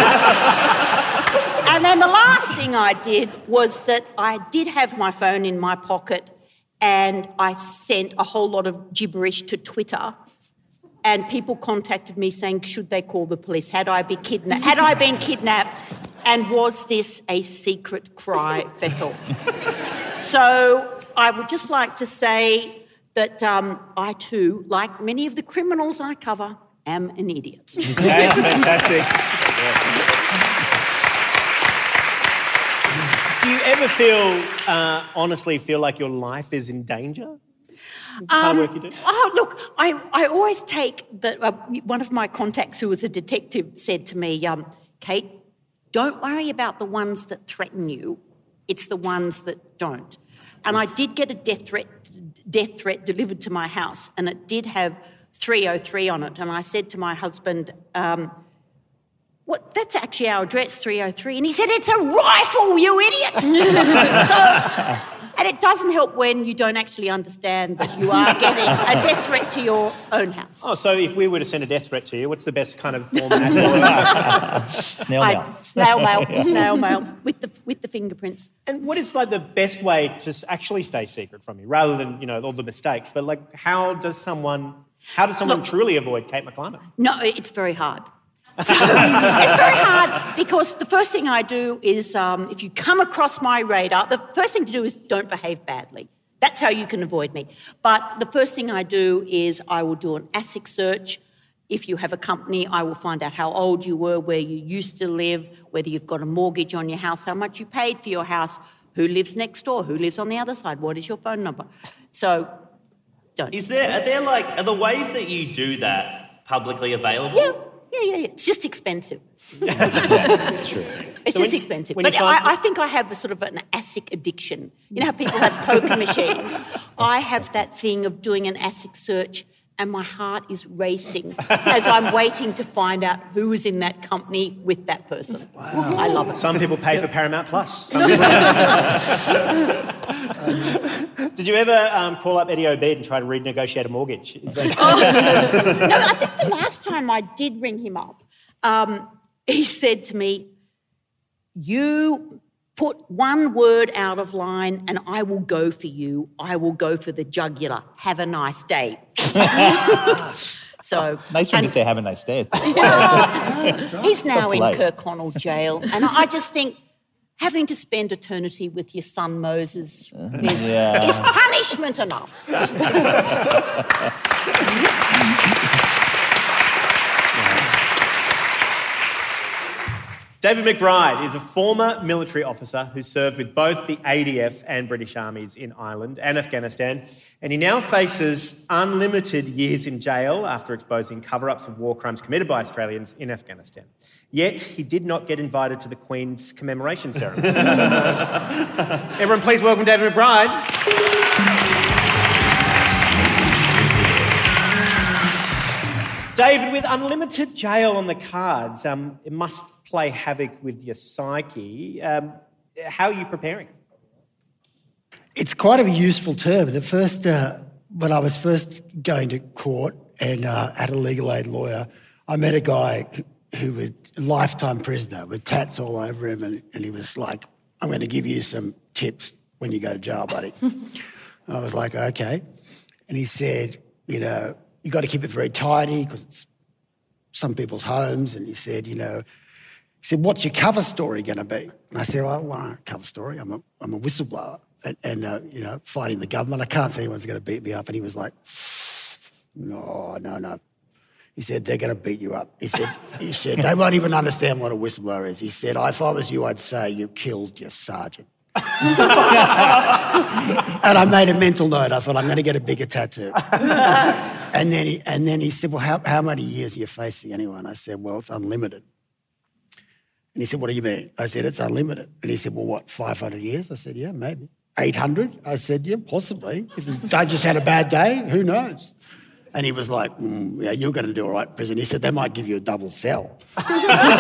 And then the last thing I did was that I did have my phone in my pocket and I sent a whole lot of gibberish to Twitter and people contacted me saying, should they call the police? Had I been kidnapped? Had I been kidnapped? And was this a secret cry for help? So I would just like to say that um, I too, like many of the criminals I cover, am an idiot. Okay, fantastic. Do you ever feel, uh, honestly, feel like your life is in danger? It's the kind of work you do? Oh, look, I, I always take that. Uh, one of my contacts who was a detective said to me, um, Kate, don't worry about the ones that threaten you. It's the ones that don't. And I did get a death threat, death threat delivered to my house, and it did have three oh three on it. And I said to my husband, um, "What? That's actually our address, three oh three." And he said, "It's a rifle, you idiot!" So, and it doesn't help when you don't actually understand that you are getting a death threat to your own house. Oh, so if we were to send a death threat to you, what's the best kind of format? Snail mail. I, snail mail, snail mail with the with the fingerprints. And what is like the best way to actually stay secret from you, rather than you know all the mistakes? But like, how does someone how does someone Look, truly avoid Kate McClymont? No, it's very hard. So, it's very hard because the first thing I do is um, if you come across my radar, the first thing to do is don't behave badly. That's how you can avoid me. But the first thing I do is I will do an ASIC search. If you have a company, I will find out how old you were, where you used to live, whether you've got a mortgage on your house, how much you paid for your house, who lives next door, who lives on the other side, what is your phone number. So don't. Is there, are there like, are the ways that you do that publicly available? Yeah. Yeah, yeah, yeah. It's just expensive. It's true. It's so just when, expensive. When but find... I, I think I have a sort of an ASIC addiction. You know how people have poker machines? I have that thing of doing an ASIC search and my heart is racing as I'm waiting to find out who is in that company with that person. Wow. I love it. Some people pay for Paramount Plus. Some people... Did you ever um, call up Eddie Abid and try to renegotiate a mortgage? Is that... oh, no, I think the last time I did ring him up, um, he said to me, you put one word out of line and I will go for you. I will go for the jugular. Have a nice day. So nice one and, to say, have a nice day. Yeah. He's now So in polite. Kirkconnell jail. And I just think having to spend eternity with your son Moses is, Yeah. is punishment enough. David McBride is a former military officer who served with both the A D F and British armies in Ireland and Afghanistan, and he now faces unlimited years in jail after exposing cover-ups of war crimes committed by Australians in Afghanistan. Yet, he did not get invited to the Queen's commemoration ceremony. Everyone please welcome David McBride. David, with unlimited jail on the cards, um, it must play havoc with your psyche. Um, how are you preparing? It's quite a useful term. The first, uh, when I was first going to court and uh, had a legal aid lawyer, I met a guy who was a lifetime prisoner with tats all over him, and, and he was like, "I'm going to give you some tips when you go to jail, buddy." I was like, "Okay," and he said, "You know, you got to keep it very tidy because it's some people's homes." And he said, "You know." He said, "What's your cover story going to be?" And I said, "Well, I want a cover story. I'm a, I'm a whistleblower and, and uh, you know, fighting the government. I can't say anyone's going to beat me up." And he was like, "No, no, no." He said, "They're going to beat you up." He said, he said, "They won't even understand what a whistleblower is." He said, "If I was you, I'd say you killed your sergeant." And I made a mental note. I thought, I'm going to get a bigger tattoo. and then he, and then he said, "Well, how, how many years are you facing anyway?" And I said, "Well, it's unlimited." And he said, "What do you mean?" I said, "It's unlimited." And he said, "Well, what, five hundred years?" I said, "Yeah, maybe." eight hundred? I said, "Yeah, possibly. If I just had a bad day, who knows?" And he was like, mm, "Yeah, you're going to do all right in prison." He said, "They might give you a double cell." Well,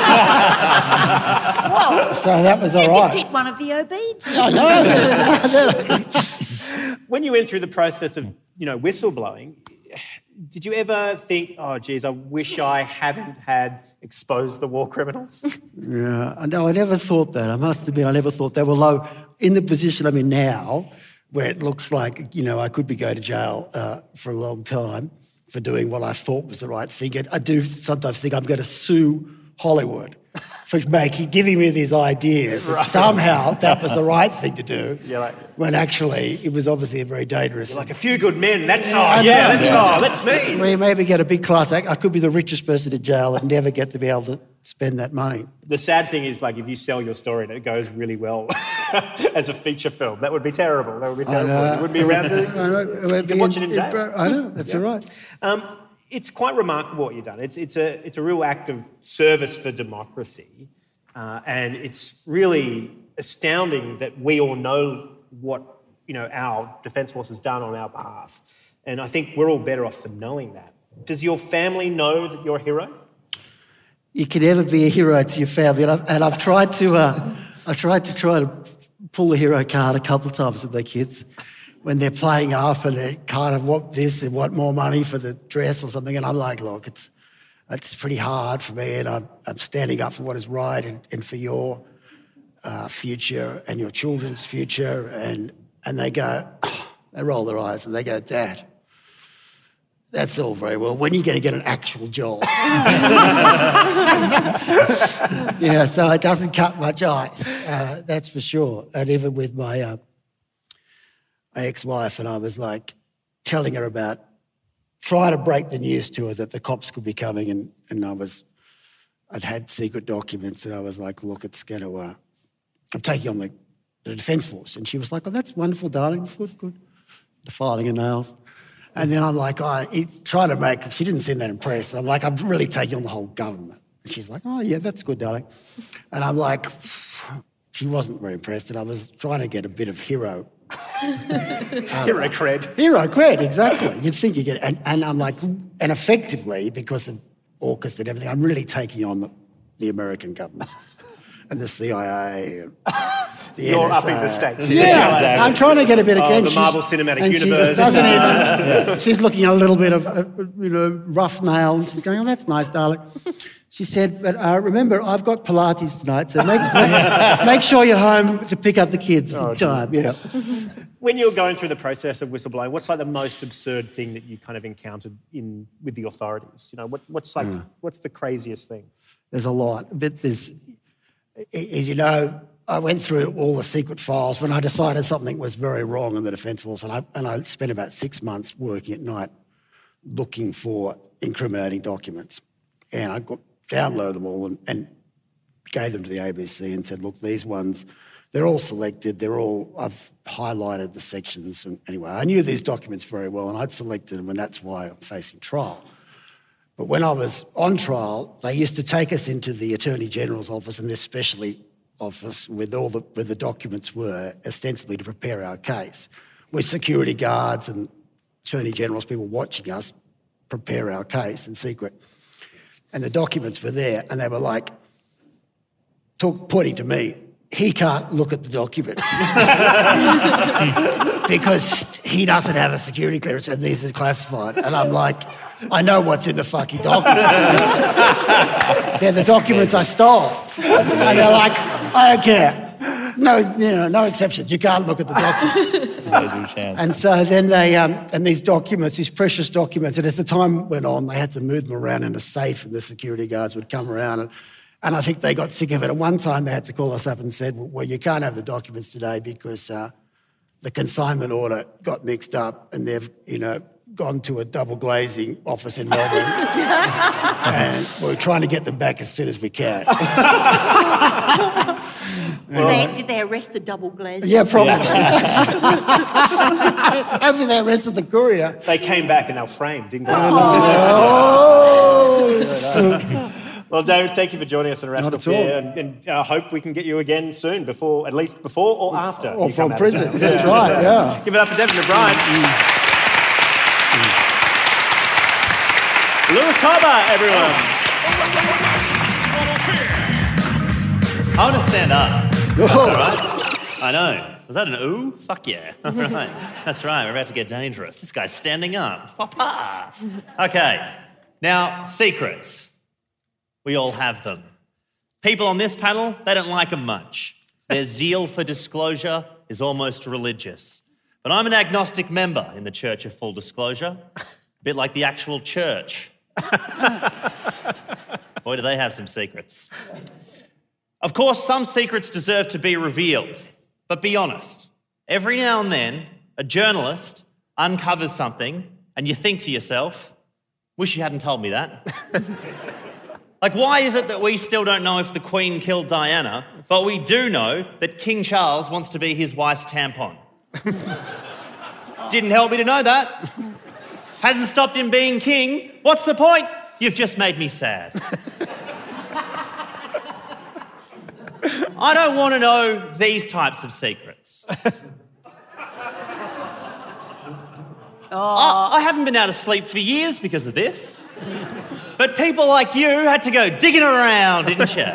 So that was all you right. could pick one of the obeds. I know. When you went through the process of, you know, whistleblowing, did you ever think, "Oh, geez, I wish I hadn't had exposed the war criminals"? Yeah, no, I never thought that. I must admit, I never thought that. Although in the position I'm in now, where it looks like, you know, I could be going to jail uh, for a long time for doing what I thought was the right thing, I do sometimes think I'm going to sue Hollywood for making, giving me these ideas that Right. somehow that was the right thing to do, You're like, when actually it was obviously a very dangerous like a few good men, that's, oh, I yeah, know. that's, oh, that's me. We maybe get a big class act. I could be the richest person in jail and never get to be able to spend that money. The sad thing is, like, if you sell your story and it goes really well as a feature film, that would be terrible. That would be I terrible. know. You wouldn't be around to I know. It would you be can watch in- it in jail. in- I know, that's all right. Um, it's quite remarkable what you've done. It's, it's, a, it's a real act of service for democracy, uh, and it's really astounding that we all know what, you know, our Defence Force has done on our behalf. And I think we're all better off for knowing that. Does your family know that you're a hero? You can never be a hero to your family, and I've, and I've tried to, uh, I've tried to try to pull the hero card a couple of times with my kids when they're playing up and they kind of want this and want more money for the dress or something, and I'm like, look, it's it's pretty hard for me, and I'm, I'm standing up for what is right and, and for your uh, future and your children's future, and and they go, oh, they roll their eyes and they go, "Dad, that's all very well. When are you going to get an actual job?" Yeah, so it doesn't cut much ice, uh, that's for sure. And even with my, uh, my ex-wife, and I was like telling her about trying to break the news to her that the cops could be coming, and, and I was, I'd had secret documents, and I was like, "Look, it's going to, uh, I'm taking on the, the Defence Force." And she was like, "Oh, that's wonderful, darling. Good, good." The filing her nails. And then I'm like, oh, it, trying to make, she didn't seem that impressed. I'm like, "I'm really taking on the whole government." And she's like, "Oh, yeah, that's good, darling." And I'm like, she wasn't very impressed, and I was trying to get a bit of hero. Hero cred. Hero cred, exactly. You'd think you get, and, and I'm like, and effectively, because of AUKUS and everything, I'm really taking on the, the American government and the C I A and the You're N S A. upping the stakes. Yeah, Yeah. I'm trying to get a bit of Oh, again. the she's- Marvel Cinematic and she Universe. doesn't even. Yeah. She's looking at a little bit of, uh, you know, rough nail. She's going, "Oh, that's nice, darling." She said, "But uh, remember, I've got Pilates tonight, so make, make, make sure you're home to pick up the kids Oh, in time." Yeah. When you're going through the process of whistleblowing, what's like the most absurd thing that you kind of encountered in with the authorities? You know, what, what's like Mm. what's the craziest thing? There's a lot. But there's, as you know, I went through all the secret files when I decided something was very wrong in the Defence Force, and I, and I spent about six months working at night looking for incriminating documents. And I got, downloaded them all and, and gave them to the A B C and said, look, these ones, they're all selected, they're all, I've highlighted the sections. And anyway, I knew these documents very well and I'd selected them, and that's why I'm facing trial. But when I was on trial, they used to take us into the Attorney General's office and this specialty office with all the, where the documents were, ostensibly to prepare our case, with security guards and Attorney General's people watching us prepare our case in secret. And the documents were there, and they were like, talk, pointing to me, he can't look at the documents because he doesn't have a security clearance and these are classified. And I'm like, I know what's in the fucking documents. They're the documents I stole. And they're like, I don't care. No, you know, no exceptions. You can't look at the documents. And so then they, um, and these documents, these precious documents, and as the time went on, they had to move them around in a safe and the security guards would come around and, and I think they got sick of it. And one time they had to call us up and said, well, you can't have the documents today because uh, the consignment order got mixed up and they've, you know, gone to a double glazing office in Melbourne and we're trying to get them back as soon as we can. Did they, did they arrest the double glazers? Yeah, probably. Hopefully they arrested the courier. They came back and they were framed, didn't they? Oh. Well, David, thank you for joining us on Not Rational at all. Fear, and, and I hope we can get you again soon, before, at least before or after. Or you come from out of prison. jail. That's right, yeah. Give it up for Devin O'Brien. Lewis Hobber, everyone. I want to stand up. That's all right. I know. Was that an ooh? Fuck yeah. All right. That's right. We're about to get dangerous. This guy's standing up. Papa. Okay. Now, secrets. We all have them. People on this panel, they don't like them much. Their zeal for disclosure is almost religious. But I'm an agnostic member in the Church of Full Disclosure, a bit like the actual church. Boy, do they have some secrets. Of course, some secrets deserve to be revealed, but be honest. Every now and then, a journalist uncovers something and you think to yourself, wish you hadn't told me that. Like, why is it that we still don't know if the Queen killed Diana, but we do know that King Charles wants to be his wife's tampon? Didn't help me to know that. Hasn't stopped him being king. What's the point? You've just made me sad. I don't want to know these types of secrets. I, I haven't been able to sleep for years because of this. But people like you had to go digging around, didn't you?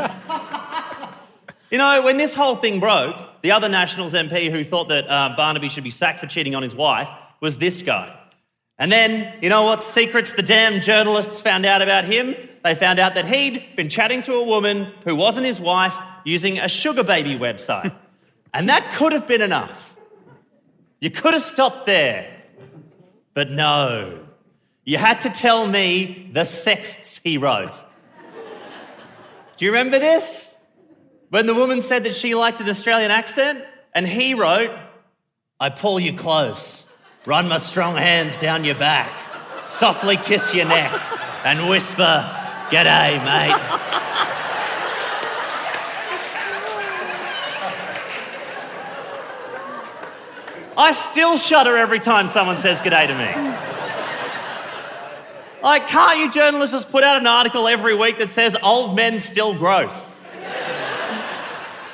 You know, when this whole thing broke, the other Nationals M P who thought that uh, Barnaby should be sacked for cheating on his wife was this guy. And then, you know what secrets the damn journalists found out about him? They found out that he'd been chatting to a woman who wasn't his wife using a sugar baby website. And that could have been enough. You could have stopped there. But no, you had to tell me the sexts he wrote. Do you remember this? When the woman said that she liked an Australian accent and he wrote, I pull you close, run my strong hands down your back, softly kiss your neck and whisper, g'day, mate. I still shudder every time someone says g'day to me. Like, can't you journalists just put out an article every week that says old men still gross?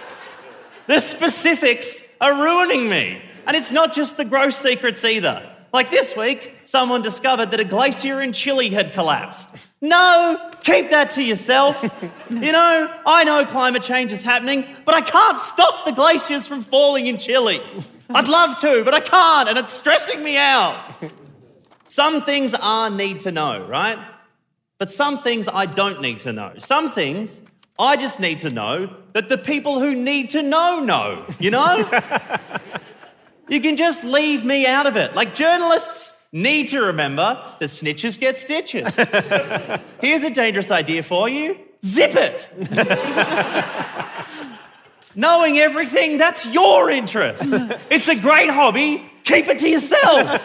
The specifics are ruining me. And it's not just the gross secrets either. Like this week, someone discovered that a glacier in Chile had collapsed. No, keep that to yourself. You know, I know climate change is happening, but I can't stop the glaciers from falling in Chile. I'd love to, but I can't, and it's stressing me out. Some things are need to know, right? But some things I don't need to know. Some things I just need to know that the people who need to know know, you know? You can just leave me out of it. Like, journalists need to remember the snitches get stitches. Here's a dangerous idea for you. Zip it. Knowing everything, that's your interest. It's a great hobby. Keep it to yourself.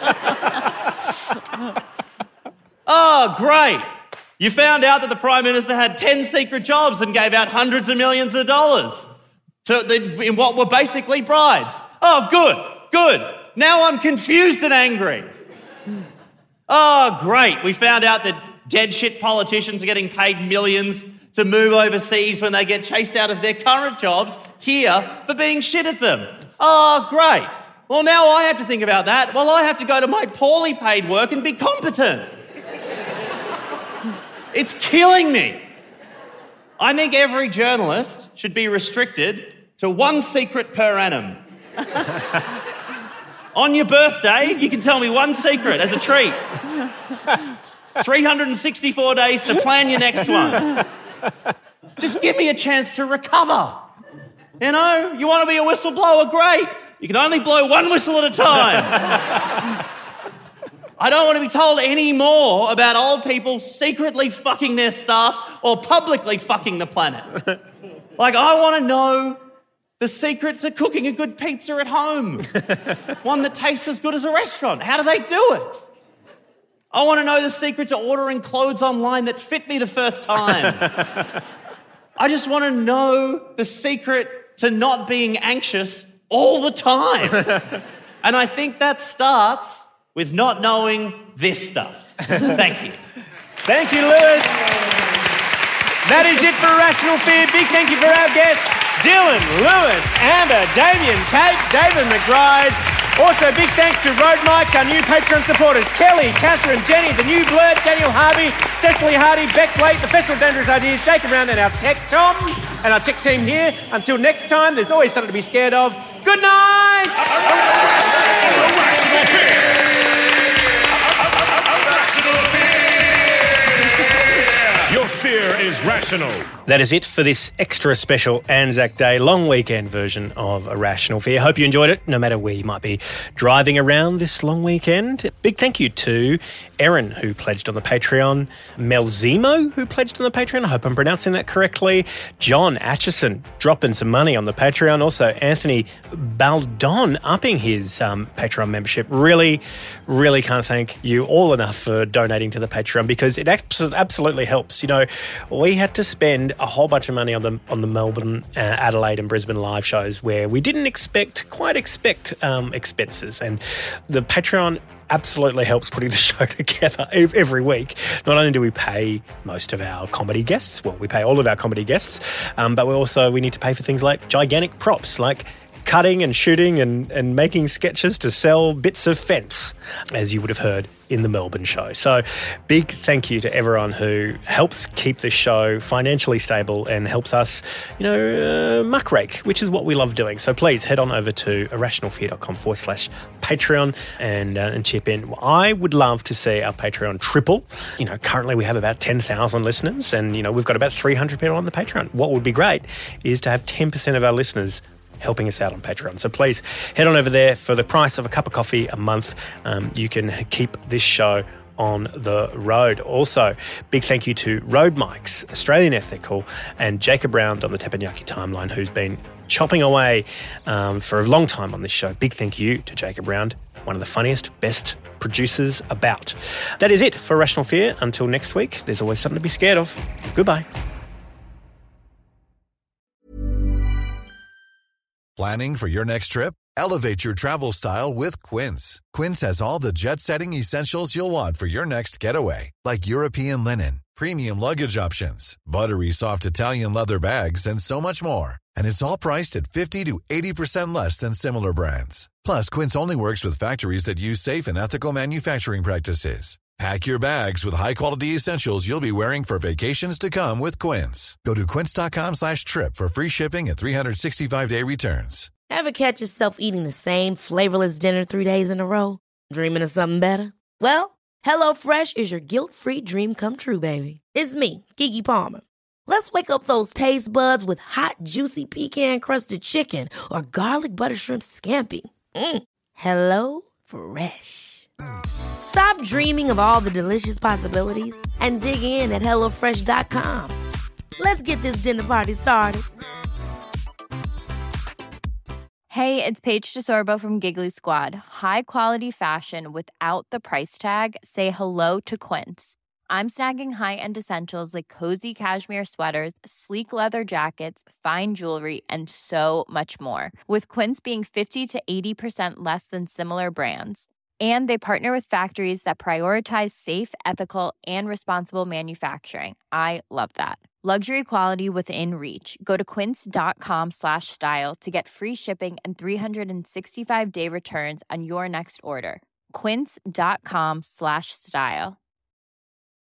Oh, great. You found out that the Prime Minister had ten secret jobs and gave out hundreds of millions of dollars to the, in what were basically bribes. Oh, good, good. Now I'm confused and angry. Oh, great. We found out that dead shit politicians are getting paid millions to move overseas when they get chased out of their current jobs here for being shit at them. Oh, great. Well, now I have to think about that. Well, I have to go to my poorly paid work and be competent. It's killing me. I think every journalist should be restricted to one secret per annum. On your birthday, you can tell me one secret as a treat. three hundred sixty-four days to plan your next one. Just give me a chance to recover. You know, you want to be a whistleblower? Great. You can only blow one whistle at a time. I don't want to be told any more about old people secretly fucking their staff or publicly fucking the planet. Like, I want to know the secret to cooking a good pizza at home. One that tastes as good as a restaurant. How do they do it? I want to know the secret to ordering clothes online that fit me the first time. I just want to know the secret to not being anxious all the time. And I think that starts with not knowing this stuff. Thank you. Thank you, Lewis. That is it for Irrational Fear. Big thank you for our guests, Dylan, Lewis, Amber, Damien, Kate, David McBride. Also, big thanks to Road Mics, our new Patreon supporters, Kelly, Catherine, Jenny, The New Blurred, Daniel Harvey, Cecily Hardy, Beck Blake, The Festival of Dangerous Ideas, Jacob Round, and our tech Tom, and our tech team here. Until next time, there's always something to be scared of. Good night! Irrational Fear! Your fear is rational. That is it for this extra special Anzac Day long weekend version of Irrational Fear. Hope you enjoyed it, no matter where you might be driving around this long weekend. Big thank you to Erin, who pledged on the Patreon, Melzimo, who pledged on the Patreon. I hope I'm pronouncing that correctly. John Atchison dropping some money on the Patreon. Also, Anthony Baldon upping his um, Patreon membership. Really, really can't thank you all enough for donating to the Patreon, because it absolutely helps. You know, we had to spend a whole bunch of money on the on the Melbourne, uh, Adelaide and Brisbane live shows where we didn't expect, quite expect um, expenses. And the Patreon absolutely helps putting the show together every week. Not only do we pay most of our comedy guests, well, we pay all of our comedy guests, um, but we also we need to pay for things like gigantic props, like cutting and shooting and, and making sketches to sell bits of fence, as you would have heard in the Melbourne show. So big thank you to everyone who helps keep the show financially stable and helps us, you know, uh, muckrake, which is what we love doing. So please head on over to irrationalfear.com forward slash Patreon and, uh, and chip in. I would love to see our Patreon triple. You know, currently we have about ten thousand listeners and, you know, we've got about three hundred people on the Patreon. What would be great is to have ten percent of our listeners helping us out on Patreon. So please head on over there. For the price of a cup of coffee a month, um, you can keep this show on the road. Also, big thank you to Road Mics, Australian Ethical, and Jacob Round on the Teppanyaki timeline, who's been chopping away um, for a long time on this show. Big thank you to Jacob Round, one of the funniest, best producers about. That is it for Rational Fear. Until next week, there's always something to be scared of. Goodbye. Planning for your next trip? Elevate your travel style with Quince. Quince has all the jet-setting essentials you'll want for your next getaway, like European linen, premium luggage options, buttery soft Italian leather bags, and so much more. And it's all priced at fifty to eighty percent less than similar brands. Plus, Quince only works with factories that use safe and ethical manufacturing practices. Pack your bags with high-quality essentials you'll be wearing for vacations to come with Quince. Go to quince.com slash trip for free shipping and three sixty-five day returns. Ever catch yourself eating the same flavorless dinner three days in a row? Dreaming of something better? Well, HelloFresh is your guilt-free dream come true, baby. It's me, Keke Palmer. Let's wake up those taste buds with hot, juicy pecan-crusted chicken or garlic butter shrimp scampi. Mm. Hello Fresh. Stop dreaming of all the delicious possibilities and dig in at hello fresh dot com. Let's get this dinner party started. Hey, it's Paige DeSorbo from Giggly Squad. High quality fashion without the price tag. Say hello to Quince. I'm snagging high-end essentials like cozy cashmere sweaters, sleek leather jackets, fine jewelry, and so much more. With Quince being fifty to eighty percent less than similar brands. And they partner with factories that prioritize safe, ethical, and responsible manufacturing. I love that. Luxury quality within reach. Go to quince.com slash style to get free shipping and three sixty-five day returns on your next order. Quince.com slash style.